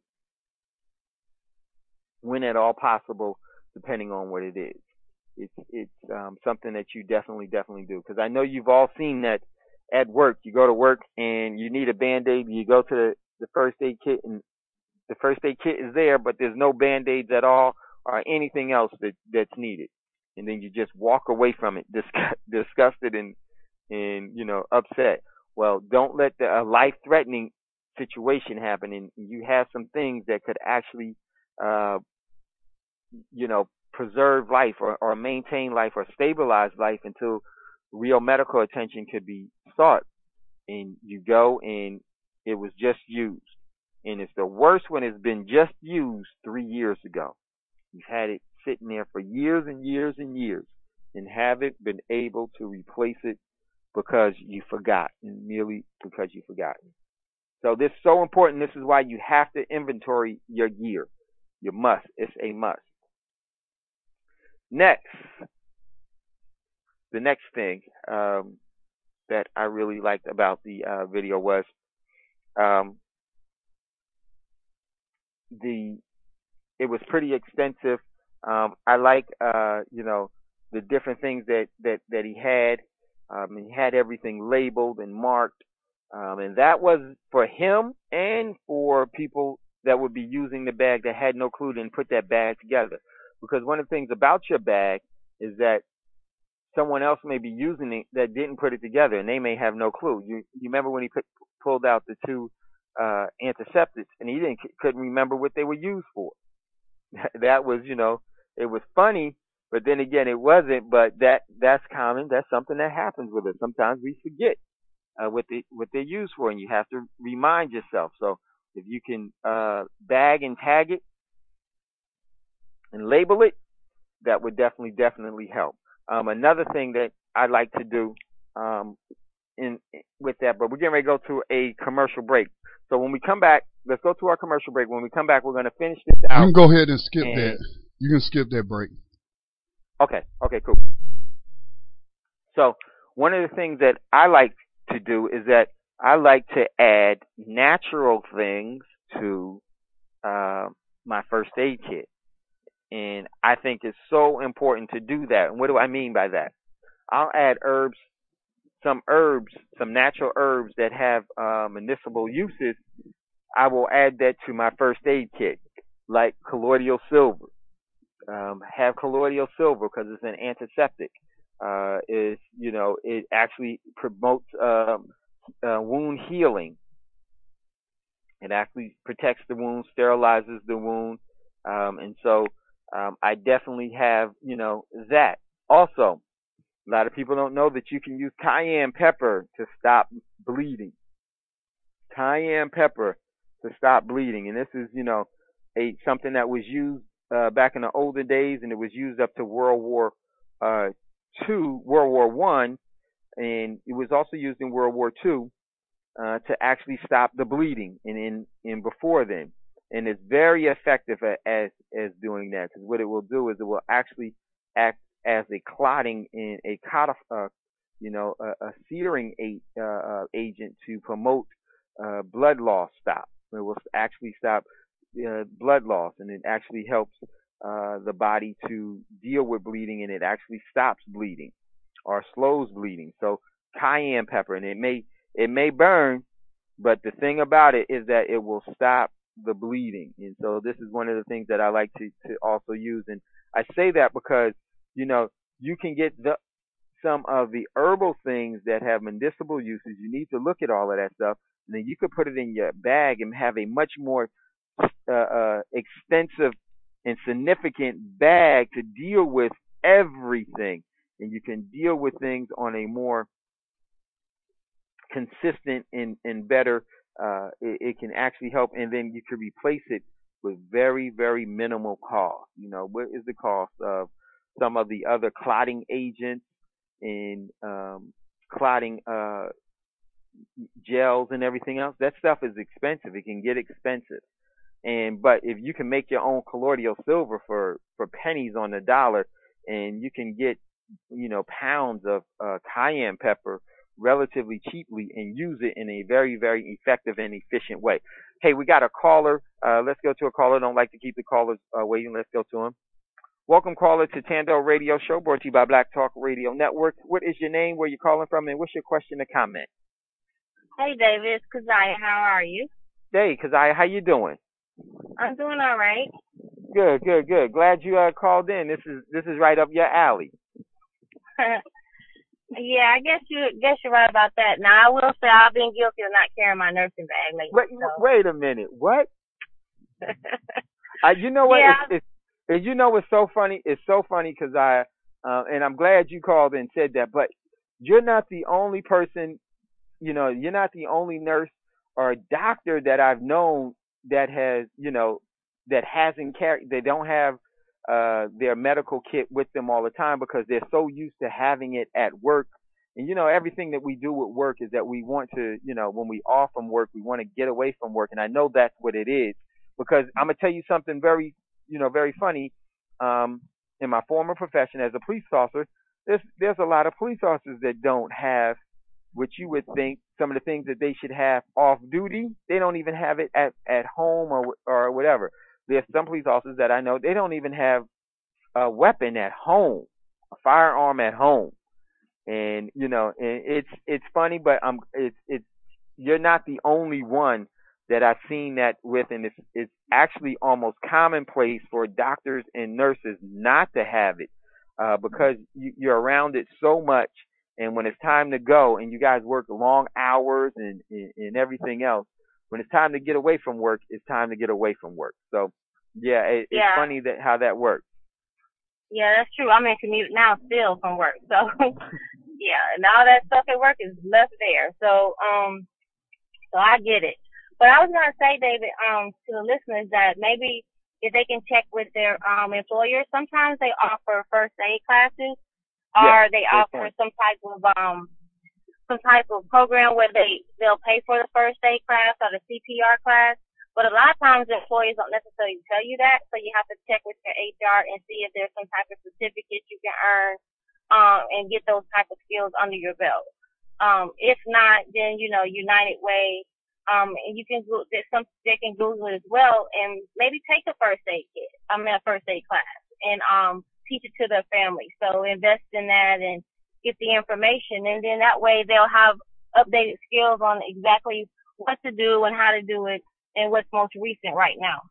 when at all possible, depending on what it is. It's it's um, something that you definitely definitely do, because I know you've all seen that at work. You go to work and you need a Band-Aid. You go to the, the first aid kit, and the first aid kit is there, but there's no Band-Aids at all or anything else that that's needed. And then you just walk away from it, disgust, disgusted and, and, you know, upset. Well, don't let the, a life-threatening situation happen, and you have some things that could actually, uh, you know, preserve life or, or maintain life or stabilize life until real medical attention could be sought. And you go and it was just used. And it's the worst when it's been just used three years ago. You've had it sitting there for years and years and years and haven't been able to replace it because you forgot, and merely because you forgot. So this is so important. This is why you have to inventory your gear. You must. It's a must. Next, the next thing um, that I really liked about the uh, video was um, the. It was pretty extensive. Um, I like, uh, you know, the different things that, that, that he had. Um, he had everything labeled and marked. Um, and that was for him and for people that would be using the bag that had no clue and put that bag together. Because one of the things about your bag is that someone else may be using it that didn't put it together, and they may have no clue. You, you remember when he put, pulled out the two uh, antiseptics, and he didn't couldn't remember what they were used for. That was, you know, it was funny, but then again, it wasn't. But that that's common. That's something that happens with us. Sometimes we forget uh, what they what they're used for, and you have to remind yourself. So if you can uh, bag and tag it and label it, that would definitely definitely help. Um, another thing that I like to do um, in with that, but we're getting ready to go to a commercial break. So when we come back, let's go to our commercial break. When we come back, we're going to finish this out.
You can go ahead and skip
and,
that. You can skip that break.
Okay. Okay, cool. So one of the things that I like to do is that I like to add natural things to uh, my first aid kit. And I think it's so important to do that. And what do I mean by that? I'll add herbs, some herbs, some natural herbs that have uh, medicinal uses. I will add that to my first aid kit, like colloidal silver. Um, have colloidal silver because it's an antiseptic. Uh, is you know it actually promotes um, uh, wound healing. It actually protects the wound, sterilizes the wound, Um, and so um, I definitely have, you know, that. Also, a lot of people don't know that you can use cayenne pepper to stop bleeding. Cayenne pepper to stop bleeding. And this is, you know, a something that was used uh, back in the olden days, and it was used up to World War uh, Two, World War One, and it was also used in World War Two uh, to actually stop the bleeding. And in, in before then, and it's very effective at, as as doing that, because what it will do is it will actually act as a clotting in a codif- uh, you know, a, a searing a, uh, uh, agent to promote uh, blood loss. Stop. It will actually stop uh, blood loss, and it actually helps uh, the body to deal with bleeding, and it actually stops bleeding or slows bleeding. So cayenne pepper, and it may it may burn, but the thing about it is that it will stop the bleeding. And so this is one of the things that I like to, to also use. And I say that because, you know, you can get the some of the herbal things that have medicinal uses. You need to look at all of that stuff, and then you could put it in your bag and have a much more uh, uh, extensive and significant bag to deal with everything. And you can deal with things on a more consistent and, and better. Uh, it, it can actually help, and then you can replace it with very, very minimal cost. You know, what is the cost of some of the other clotting agents and um, clotting uh, gels and everything else? That stuff is expensive. It can get expensive. And but if you can make your own colloidal silver for, for pennies on the dollar, and you can get, you know, pounds of uh, cayenne pepper relatively cheaply and use it in a very, very effective and efficient way. Hey, we got a caller. Uh, let's go to a caller. Don't like to keep the callers uh, waiting. Let's go to him. Welcome, caller, to Tando Radio Show, brought to you by Black Talk Radio Network. What is your name, where you calling from, and what's your question or comment?
Hey, David, it's Kazaya. How are you?
Hey, Kazaya, how you doing?
I'm doing all right.
Good, good, good. Glad you uh, called in. This is this is right up your alley.
Yeah, I guess you guess you're right about that. Now, I will say I've been guilty of not carrying my nursing bag lately.
Wait,
so.
wait a minute. What? uh, you know what?
Yeah.
It's, it's, it's, you know what's so funny? It's so funny because I, uh, and I'm glad you called and said that, but you're not the only person, you know, you're not the only nurse or doctor that I've known that has, you know, that hasn't carried, they don't have uh, their medical kit with them all the time because they're so used to having it at work. And, you know, everything that we do with work is that we want to, you know, when we off from work, we want to get away from work. And I know that's what it is, because I'm going to tell you something very, you know, very funny. Um, in my former profession as a police officer, there's, there's a lot of police officers that don't have what you would think some of the things that they should have off duty. They don't even have it at, at home or, or whatever. There's some police officers that I know, they don't even have a weapon at home, a firearm at home. And, you know, and it's, it's funny, but I'm, it's, it's, you're not the only one that I've seen that with. And it's, it's actually almost commonplace for doctors and nurses not to have it, uh, because you, you're around it so much. And when it's time to go, and you guys work long hours and, and, and everything else, when it's time to get away from work, it's time to get away from work. So, yeah, it,
yeah.
it's funny that how that works.
Yeah, that's true. I'm in commute now still from work. So, yeah, and all that stuff at work is left there. So, um, so I get it. But I was going to say, David, um, to the listeners that maybe if they can check with their um employers, sometimes they offer first aid classes, or
yeah,
they offer
point.
some type of um some type of program where they they'll pay for the first aid class or the C P R class. But a lot of times employers don't necessarily tell you that, so you have to check with your H R and see if there's some type of certificate you can earn um and get those type of skills under your belt. Um, if not, then you know United Way. Um, and you can go, there's some, they can Google it as well and maybe take a first aid kit, I mean a first aid class, and, um, teach it to their family. So invest in that and get the information, and then that way they'll have updated skills on exactly what to do and how to do it and what's most recent right now.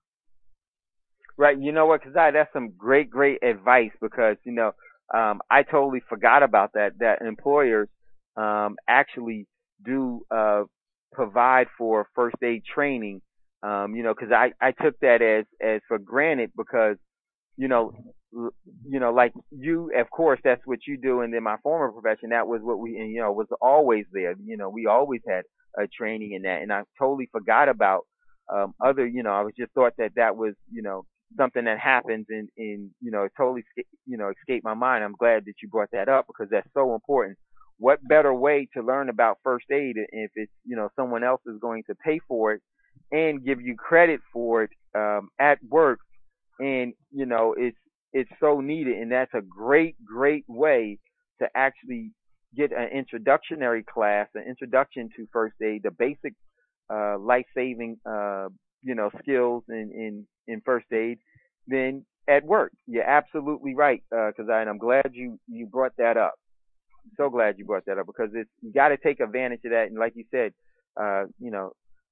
Right. You know what, cause I, that's some great, great advice, because, you know, um, I totally forgot about that, that employers, um, actually do, uh, provide for first aid training Um, you know, because I, I took that as, as for granted because, you know, l- you know, like you, of course, that's what you do. And then my former profession, that was what we, and, you know, was always there. You know, we always had a training in that. And I totally forgot about um, other, you know, I was just thought that that was, you know, something that happens and, and you know, it totally, sca- you know, escaped my mind. I'm glad that you brought that up because that's so important. What better way to learn about first aid if it's, you know, someone else is going to pay for it and give you credit for it um, at work, and you know it's it's so needed, and that's a great great way to actually get an introductory class, an introduction to first aid, the basic uh, life saving uh, you know skills in, in in first aid. Then at work, you're absolutely right, because I and I'm glad you you brought that up. So glad you brought that up because it's you got to take advantage of that, and like you said, uh, you know.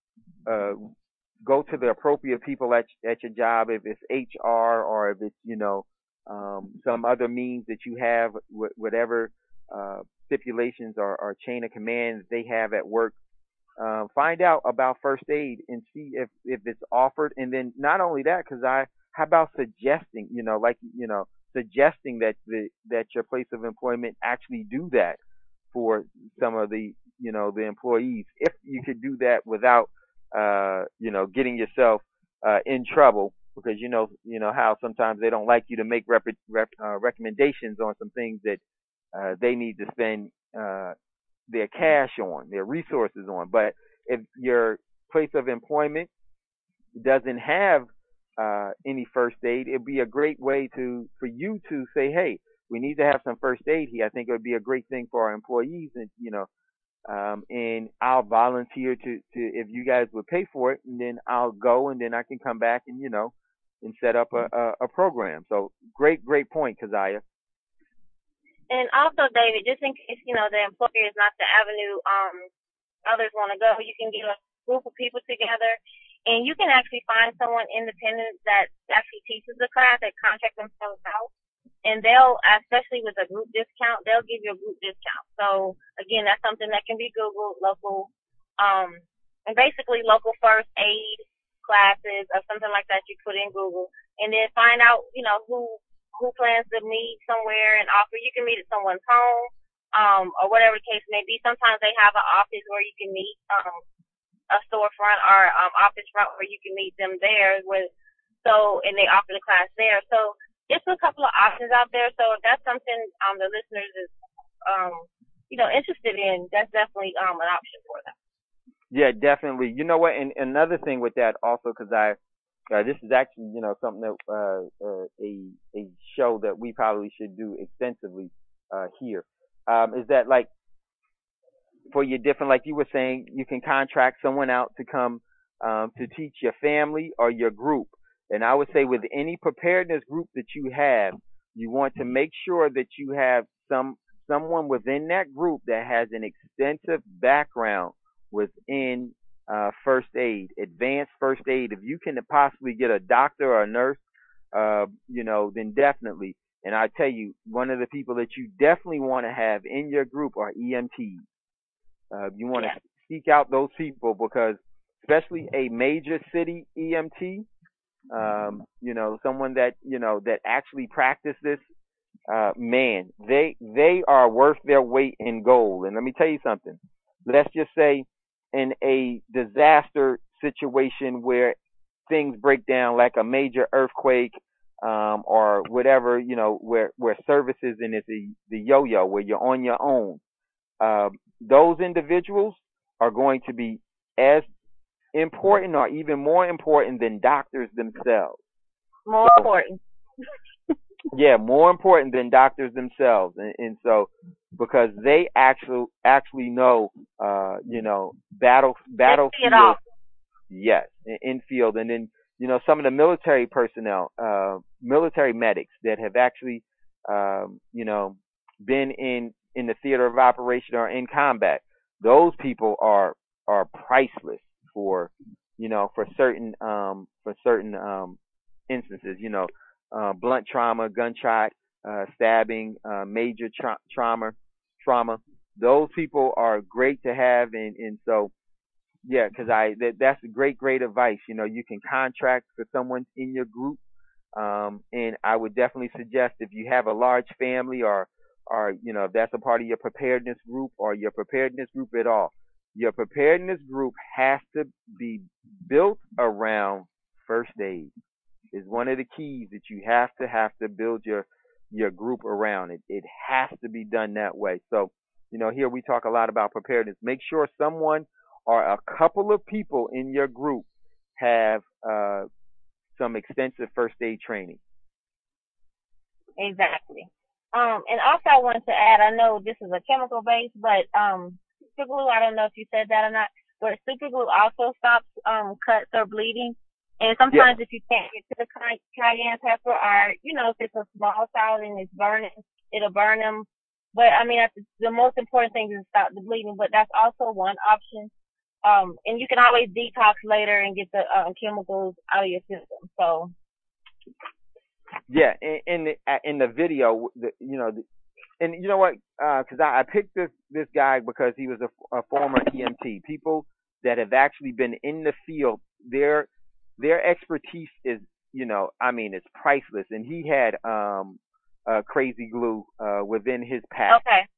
Uh, go to the appropriate people at at your job, if it's H R or if it's you know um, some other means that you have, wh- whatever uh, stipulations or, or chain of command that they have at work. Uh, find out about first aid and see if if it's offered, and then not only that, because I how about suggesting, you know, like you know, suggesting that the that your place of employment actually do that for some of the you know the employees, if you could do that without uh, you know, getting yourself uh, in trouble, because you know, you know how sometimes they don't like you to make rep- rep- uh, recommendations on some things that uh, they need to spend uh, their cash on, their resources on. But if your place of employment doesn't have uh, any first aid, it'd be a great way to for you to say, hey, we need to have some first aid here. I think it would be a great thing for our employees, and you know. Um, and I'll volunteer to, to if you guys would pay for it, and then I'll go, and then I can come back and you know, and set up a, a, a program. So great, great point, Keziah.
And also, David, just in case you know the employer is not the avenue um others want to go, you can get a group of people together, and you can actually find someone independent that actually teaches the class that contract themselves out. And they'll, especially with a group discount, they'll give you a group discount. So again, that's something that can be Googled, local, um, and basically local first aid classes or something like that. You put in Google, and then find out, you know, who who plans to meet somewhere and offer. You can meet at someone's home, um, or whatever the case may be. Sometimes they have an office where you can meet, um, a storefront or um, office front where you can meet them there. With so, and they offer the class there. So. Just a couple of options out there. So if that's something um the listeners is um you know interested in, that's definitely um an option for them.
Yeah, definitely. You know what? And another thing with that also, because I uh, this is actually you know something that uh, uh, a a show that we probably should do extensively uh, here um, is that like for your different, like you were saying, you can contract someone out to come um, to teach your family or your group. And I would say with any preparedness group that you have, you want to make sure that you have some someone within that group that has an extensive background within uh, first aid, advanced first aid. If you can possibly get a doctor or a nurse, uh, you know, then definitely. And I tell you, one of the people that you definitely want to have in your group are E M Ts. Uh, you want to yeah. seek out those people because, especially a major city E M T. Um, you know, someone that, you know, that actually practice this, uh, man, they, they are worth their weight in gold. And let me tell you something. Let's just say in a disaster situation where things break down like a major earthquake, um, or whatever, you know, where, where services and it's the, the yo-yo where you're on your own. Uh, those individuals are going to be as important or even more important than doctors themselves.
More
so,
important.
yeah, more important than doctors themselves. And, and so, because they actually actually know, uh, you know, battle battlefield. Yes, infield, and then you know some of the military personnel, uh, military medics that have actually, um, you know, been in in the theater of operation or in combat. Those people are are priceless. For you know, for certain um, for certain um, instances, you know, uh, blunt trauma, gunshot, uh, stabbing, uh, major tra- trauma, trauma. Those people are great to have, and, and so Yeah, because I that, that's great, great advice. You know, you can contract for someone in your group, um, and I would definitely suggest if you have a large family or or you know if that's a part of your preparedness group or your preparedness group at all, your preparedness group has to be built around first aid. Is one of the keys that you have to have to build your your group around it. It has to be done that way. So, you know, here we talk a lot about preparedness. Make sure someone or a couple of people in your group have uh, some extensive first aid training.
Exactly. Um, and also I wanted to add, I know this is a chemical base, but um, super glue, I don't know if you said that or not, but super glue also stops um, cuts or bleeding. And sometimes
Yeah.
if you can't get to the cy- cayenne pepper, or, you know, if it's a small size and it's burning, it'll burn them. But, I mean, that's, the most important thing is to stop the bleeding, but that's also one option. Um, and you can always detox later and get the um, chemicals out of your system. So,
Yeah, in, in the uh, in the video, the, you know, the, and you know what? Because I, I picked this this guy because he was a, a former E M T. People that have actually been in the field, their their expertise is, you know, I mean, it's priceless. And he had um uh, crazy glue uh, within his pack,
okay.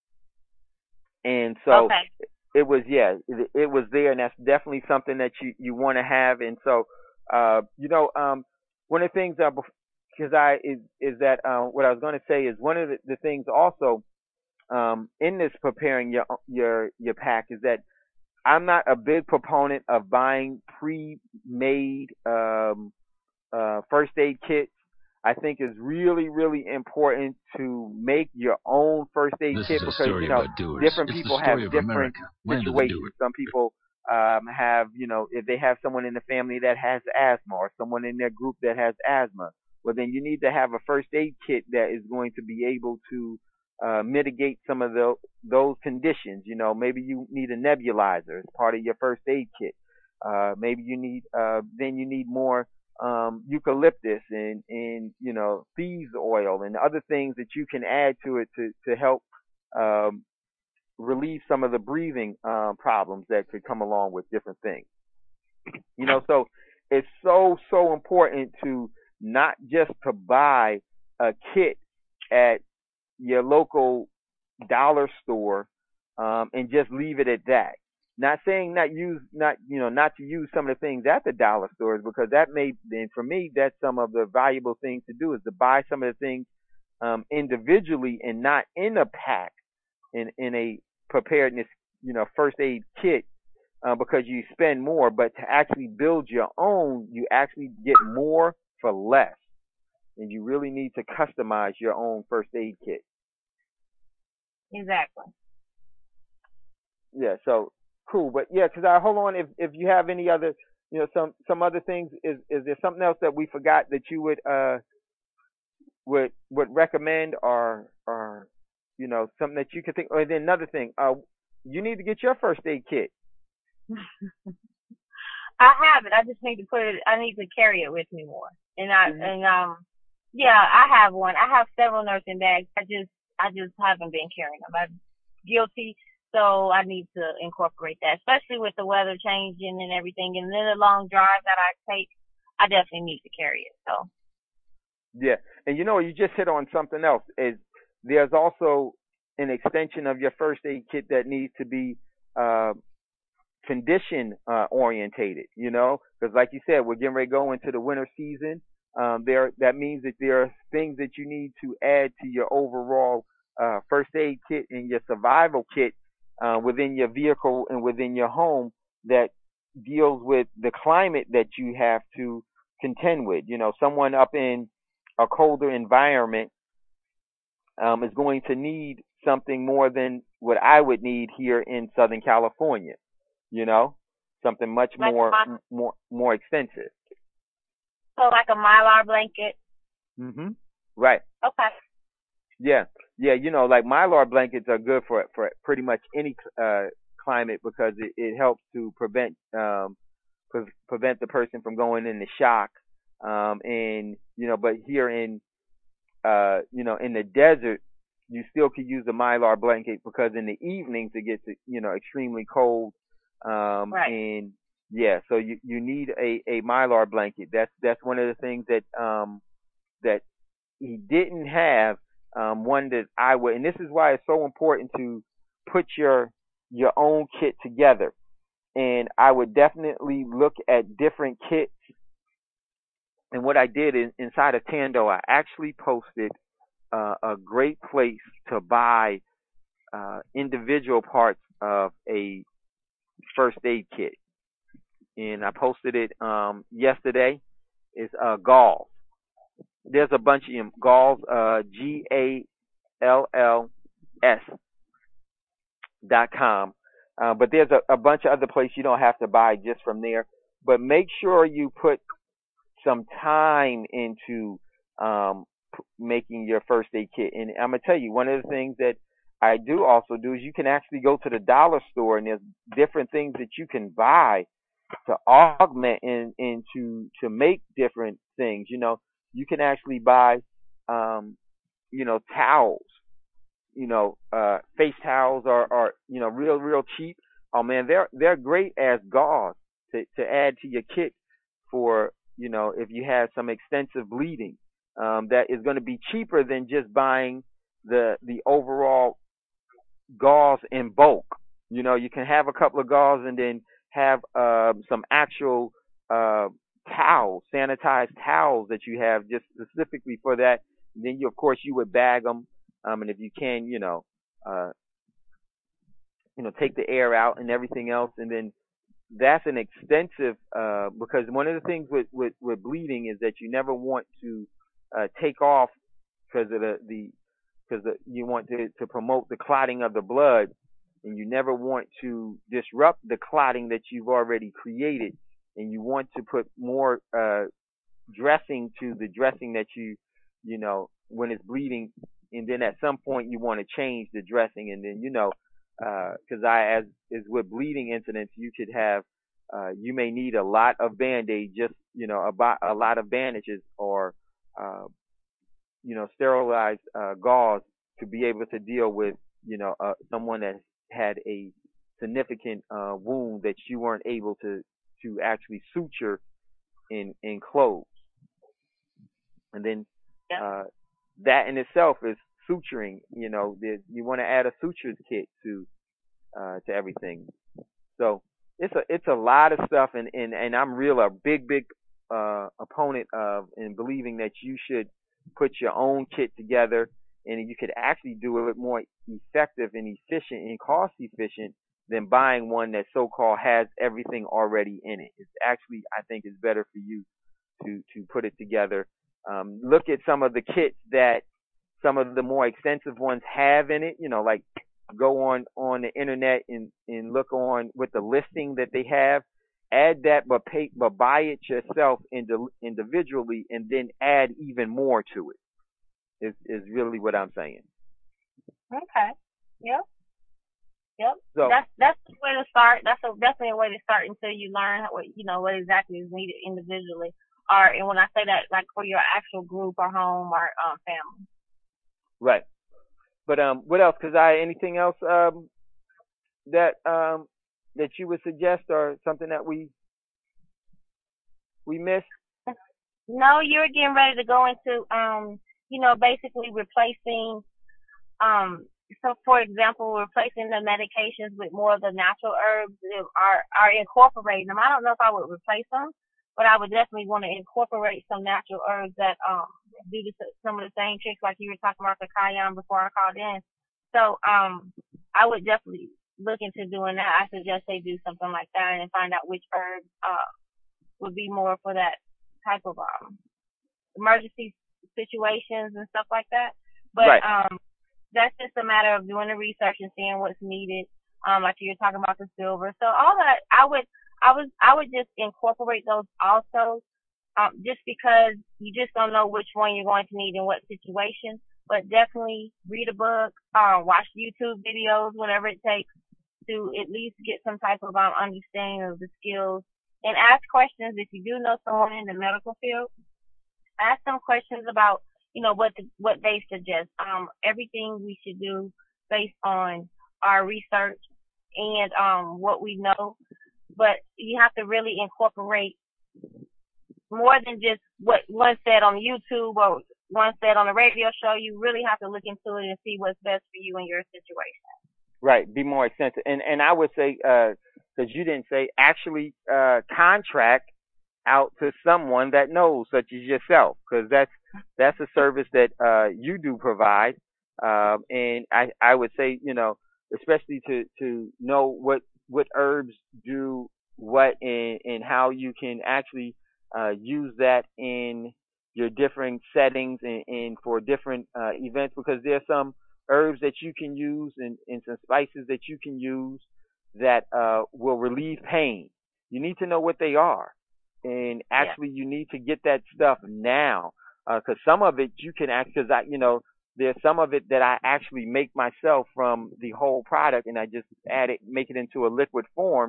and so
Okay.
it was yeah, it, it was there, and that's definitely something that you you want to have. And so, uh, you know, um, one of the things uh, because I is is that uh, what I was going to say is one of the, the things also um, in this preparing your your your pack is that I'm not a big proponent of buying pre-made um, uh, first aid kits. I think it's really, really important to make your own first aid
This
kit
is a
because,
story
you know,
about doers.
different
It's the
people have
story of
different
America. Land of the
situations.
doers.
Some people um, have, you know, if they have someone in the family that has asthma or someone in their group that has asthma, well, then you need to have a first aid kit that is going to be able to uh, mitigate some of the, those conditions. You know, maybe you need a nebulizer as part of your first aid kit. Uh, maybe you need, uh, then you need more um, eucalyptus and, and, you know, thieves oil and other things that you can add to it to, to help um, relieve some of the breathing uh, problems that could come along with different things. You know, so it's so, so important to not just to buy a kit at your local dollar store um, and just leave it at that. Not saying not use not you know not to use some of the things at the dollar stores because that may and for me that's some of the valuable things to do is to buy some of the things um, individually and not in a pack in in a preparedness you know first aid kit uh, because you spend more, but to actually build your own you actually get more for less, and you really need to customize your own first aid kit.
Exactly.
Yeah, so cool, but yeah, because I hold on. If if you have any other, you know, some some other things, is is there something else that we forgot that you would uh would would recommend or or you know something that you could think? Or then another thing, uh, you need to get your first aid kit.
I have it. I just need to put it. I need to carry it with me more. And I
Mm-hmm.
and um yeah, I have one. I have several nursing bags. I just I just haven't been carrying them. I'm guilty, so I need to incorporate that, especially with the weather changing and everything. And then the long drive that I take, I definitely need to carry it. So
Yeah, and you know you just hit on something else. Is there's also an extension of your first aid kit that needs to be uh, condition uh, orientated, you know, because like you said, we're getting ready to go into the winter season. Um, there, that means that there are things that you need to add to your overall uh, first aid kit and your survival kit uh, within your vehicle and within your home that deals with the climate that you have to contend with. You know, someone up in a colder environment um, is going to need something more than what I would need here in Southern California. You know, something much
like
more,
my,
m- more, more extensive.
so like a Mylar blanket.
Mhm. Right.
Okay.
Yeah. Yeah. You know, like Mylar blankets are good for for pretty much any uh, climate because it, it helps to prevent um pre- prevent the person from going into shock. Um, and you know, but here in uh you know in the desert, you still could use the Mylar blanket because in the evenings it gets you know extremely cold. Um,
Right.
And yeah, so you, you need a, a Mylar blanket. That's that's one of the things that um that he didn't have. Um, one that I would, and this is why it's so important to put your your own kit together. And I would definitely look at different kits. And what I did in, inside of Tando, I actually posted uh, a great place to buy uh, individual parts of a first aid kit. And I posted it um, yesterday. It's uh, Galls. There's a bunch of them. Galls, uh, G A L L S dot com. Uh, but there's a, a bunch of other places you don't have to buy just from there. But make sure you put some time into um, p- making your first aid kit. And I'm going to tell you, one of the things that I do also do is you can actually go to the dollar store and there's different things that you can buy to augment and, and to, to make different things. You know, you can actually buy, um, you know, towels. You know, uh, face towels are, are, you know, real, real cheap. Oh man, they're, they're great as gauze to, to add to your kit for, you know, if you have some extensive bleeding, um, that is going to be cheaper than just buying the, the overall gauze in bulk. You know, you can have a couple of gauze and then have, uh, some actual, uh, towels, sanitized towels that you have just specifically for that. And then you, of course, you would bag them. Um, and if you can, you know, uh, you know, take the air out and everything else. And then that's an extensive, uh, because one of the things with, with, with bleeding is that you never want to, uh, take off because of the, the, because you want to, to promote the clotting of the blood, and you never want to disrupt the clotting that you've already created. And you want to put more, uh, dressing to the dressing that you, you know, when it's bleeding. And then at some point you want to change the dressing. And then, you know, uh, cause I, as is with bleeding incidents, you could have, uh, you may need a lot of Band-Aid, just, you know, about a lot of bandages or, uh, you know, sterilized, uh, gauze to be able to deal with, you know, uh, someone that had a significant, uh, wound that you weren't able to, to actually suture in, in clothes. And then, uh, that in itself is suturing. You know, you want to add a sutures kit to, uh, to everything. So it's a, it's a lot of stuff. And, and, and I'm real a big, big, uh, opponent of and believing that you should put your own kit together, and you could actually do it more effective and efficient and cost efficient than buying one that so-called has everything already in it. It's actually, I think it's better for you to, to put it together. Um, look at some of the kits that some of the more extensive ones have in it, you know, like go on, on the internet and, and look on with the listing that they have, add that, but pay, but buy it yourself indi- individually and then add even more to it is, is really what I'm saying.
Okay. Yep. Yep.
So
that's, that's the way to start. That's a, definitely a way to start until you learn what, you know, what exactly is needed individually. Or, and when I say that, like for your actual group or home or um, family.
Right. But um, what else? Cause I anything else um that um that you would suggest or something that we we missed?
No, you're getting ready to go into um, you know, basically replacing um. So, for example, replacing the medications with more of the natural herbs that are are incorporating them. I don't know if I would replace them, but I would definitely want to incorporate some natural herbs that um do the, some of the same tricks like you were talking about the cayenne before I called in. So um I would definitely look into doing that. I suggest they do something like that and find out which herbs uh would be more for that type of um emergency situations and stuff like that. But
right.
um that's just a matter of doing the research and seeing what's needed. Um like you were talking about the silver. So all that I would I was I would just incorporate those also. Um, just because you just don't know which one you're going to need in what situation. But definitely read a book, um, watch YouTube videos, whatever it takes to at least get some type of um, understanding of the skills. And ask questions if you do know someone in the medical field. Ask them questions about, you know, what the, what they suggest. Um, everything we should do based on our research and um, what we know. But you have to really incorporate more than just what one said on YouTube or one said on the radio show. You really have to look into it and see what's best for you in your situation.
Right. Be more extensive. And and I would say, because uh, you didn't say, actually uh, contract out to someone that knows, such as yourself, because that's that's a service that uh, you do provide. Um, and I I would say, you know, especially to to know what what herbs do what and and how you can actually uh, use that in your different settings and, and for different uh, events, because there's some herbs that you can use and, and some spices that you can use that uh, will relieve pain. You need to know what they are. And actually, yeah. you need to get that stuff now, because uh, some of it you can actually, because I, you know, there's some of it that I actually make myself from the whole product, and I just add it, make it into a liquid form.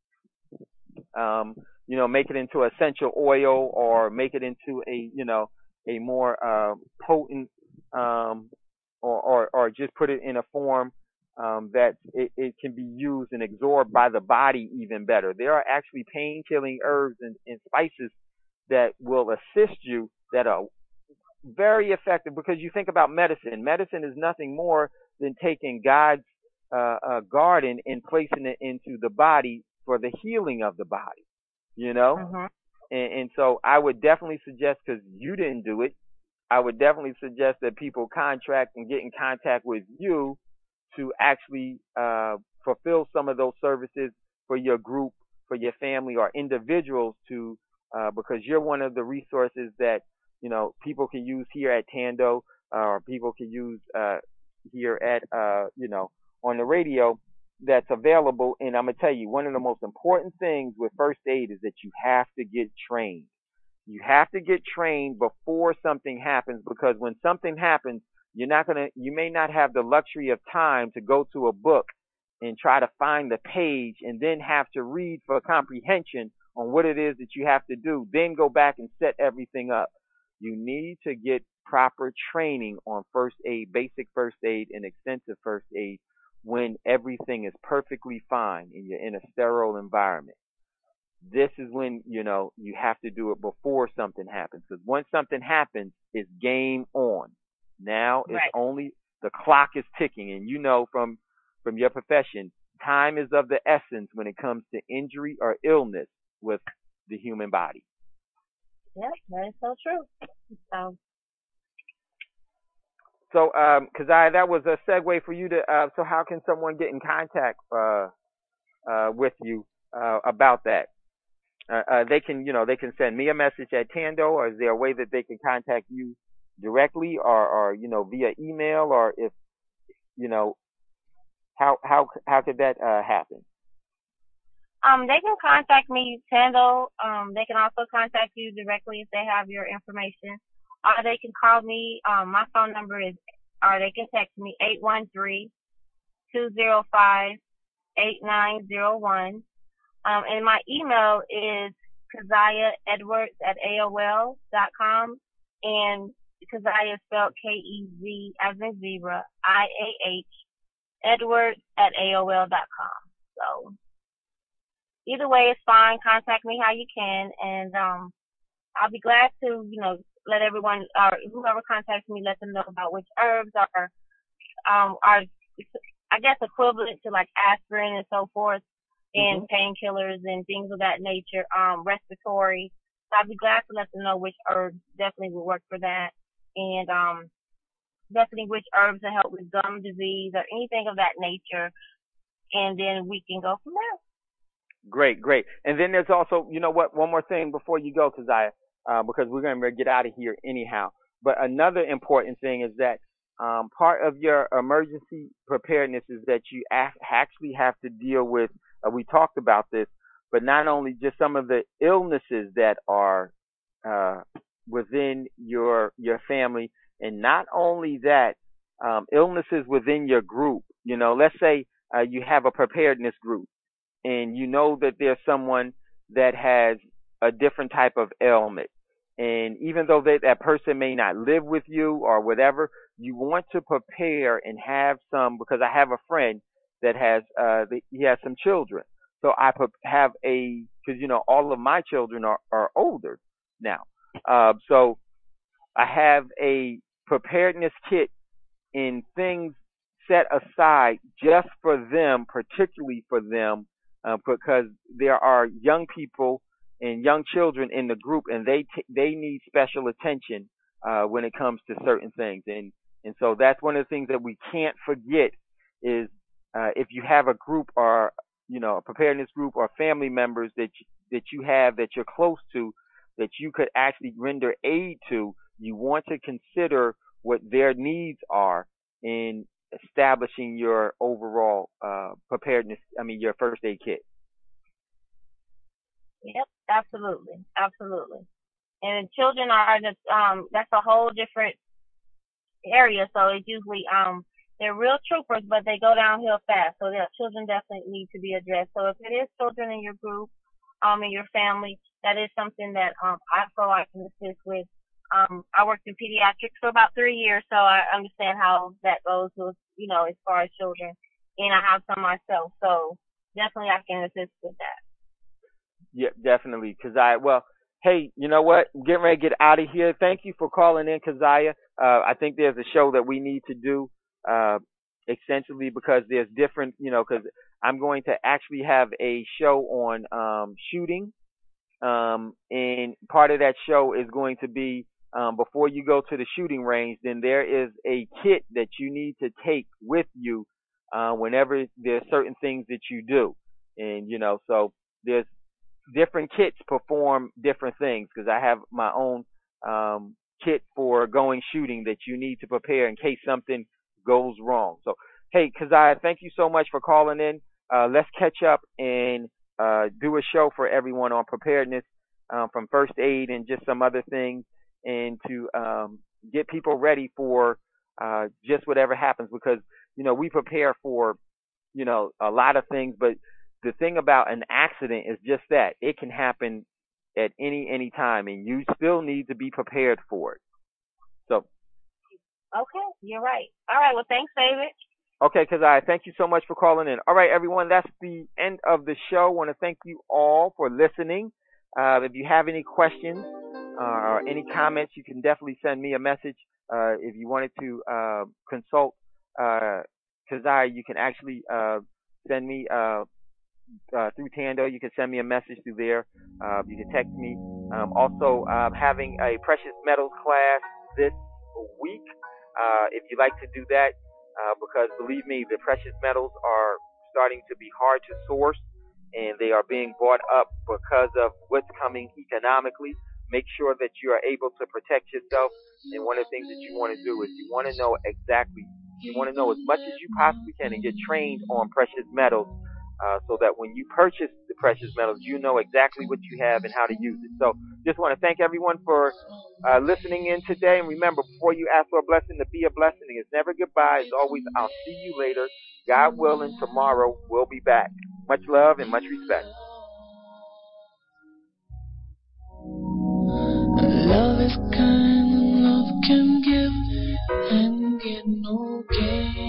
Um, you know, make it into essential oil, or make it into a, you know, a more uh, potent, um, or, or or just put it in a form um, that it, it can be used and absorbed by the body even better. There are actually pain-killing herbs and, and spices that will assist you, that are very effective, because you think about medicine. Medicine is nothing more than taking God's uh, uh, garden and placing it into the body for the healing of the body, you know?
Mm-hmm.
And, and so I would definitely suggest, because you didn't do it, I would definitely suggest that people contract and get in contact with you to actually uh, fulfill some of those services for your group, for your family, or individuals to, uh, because you're one of the resources that, you know, people can use here at Tando, uh, or people can use uh, here at, uh, you know, on the radio, that's available. And I'm going to tell you, one of the most important things with first aid is that you have to get trained. You have to get trained before something happens, because when something happens, you're not going to, you may not have the luxury of time to go to a book and try to find the page and then have to read for comprehension on what it is that you have to do, then go back and set everything up. You need to get proper training on first aid, basic first aid and extensive first aid, when everything is perfectly fine and you're in a sterile environment. This is when, you know, you have to do it before something happens. Because once something happens, it's game on. Now it's
right.
only, the clock is ticking. And you know from, from your profession, time is of the essence when it comes to injury or illness with the human body.
Yep, that is so true. So,
so um, cause I, that was a segue for you to, uh, so how can someone get in contact, uh, uh, with you, uh, about that? Uh, uh, they can, you know, they can send me a message at Tando, or is there a way that they can contact you directly, or, or, you know, via email, or if, you know, how, how, how could that, uh, happen?
Um, they can contact me, Tando. Um, they can also contact you directly if they have your information. Or they can call me. Um, my phone number is, or they can text me, eight one three, two zero five, eight nine zero one. Um, and my email is Keziah Edwards at A O L dot com. And Keziah is spelled K E Z as in zebra, I A H, Edwards at A O L dot com. So, either way is fine. Contact me how you can, and um, I'll be glad to, you know, let everyone, or whoever contacts me, let them know about which herbs are, um, are, I guess, equivalent to like aspirin and so forth, and mm-hmm. painkillers and things of that nature, um, respiratory. So I'll be glad to let them know which herbs definitely will work for that, and um, definitely which herbs will help with gum disease or anything of that nature, and then we can go from there.
Great, great. And then there's also, you know what, one more thing before you go, Keziah, uh, because we're going to get out of here anyhow. But another important thing is that um, part of your emergency preparedness is that you actually have to deal with, uh, we talked about this, but not only just some of the illnesses that are uh, within your your family, and not only that, um, illnesses within your group. You know, let's say uh, you have a preparedness group, and you know that there's someone that has a different type of ailment. And even though that, that person may not live with you or whatever, you want to prepare and have some, because I have a friend that has uh, the, he has some children. So I have a, because, you know, all of my children are, are older now. Uh, so I have a preparedness kit in things set aside just for them, particularly for them, uh, because there are young people and young children in the group, and they t- they need special attention uh, when it comes to certain things. And and so that's one of the things that we can't forget is uh, if you have a group or, you know, a preparedness group or family members that you, that you have that you're close to, that you could actually render aid to, you want to consider what their needs are in establishing your overall uh, preparedness, I mean, your first aid kit.
Yep, absolutely, absolutely. And children are just, um, that's a whole different area, so it's usually, um, they're real troopers, but they go downhill fast, so their children definitely need to be addressed. So if it is children in your group, um, in your family, that is something that, um, I feel I can assist with. Um, I worked in pediatrics for about three years, so I understand how that goes with, you know, as far as children. And I have some myself, so definitely I can assist with that.
Yeah, definitely. Keziah, well, hey, you know what? I'm getting ready to get out of here. Thank you for calling in, Keziah. Uh, I think there's a show that we need to do uh, extensively because there's different, you know, because I'm going to actually have a show on um, shooting. Um, and part of that show is going to be Um, before you go to the shooting range, then there is a kit that you need to take with you uh, whenever there's certain things that you do. And, you know, so there's different kits perform different things because I have my own um, kit for going shooting that you need to prepare in case something goes wrong. So, hey, Keziah, thank you so much for calling in. Uh, let's catch up and uh, do a show for everyone on preparedness uh, from first aid and just some other things, and to um, get people ready for uh, just whatever happens because, you know, we prepare for, you know, a lot of things, but the thing about an accident is just that. It can happen at any any time, and you still need to be prepared for it. So.
Okay, you're right. All right, well, thanks, David.
Okay, Keziah, thank you so much for calling in. All right, everyone, that's the end of the show. I want to thank you all for listening. Uh, if you have any questions, Uh, or any comments, you can definitely send me a message. Uh, if you wanted to uh, consult uh, Keziah, you can actually uh, send me uh, uh, through Tando. You can send me a message through there. Uh, you can text me. Um, also, uh, having a precious metals class this week. Uh, if you'd like to do that, uh, because believe me, the precious metals are starting to be hard to source, and they are being bought up because of what's coming economically. Make sure that you are able to protect yourself. And one of the things that you want to do is you want to know exactly, you want to know as much as you possibly can and get trained on precious metals uh, so that when you purchase the precious metals, you know exactly what you have and how to use it. So just want to thank everyone for uh, listening in today. And remember, before you ask for a blessing, to be a blessing. It's never goodbye. It's always, I'll see you later. God willing, tomorrow we'll be back. Much love and much respect.
Love is kind and love can give and get no gain.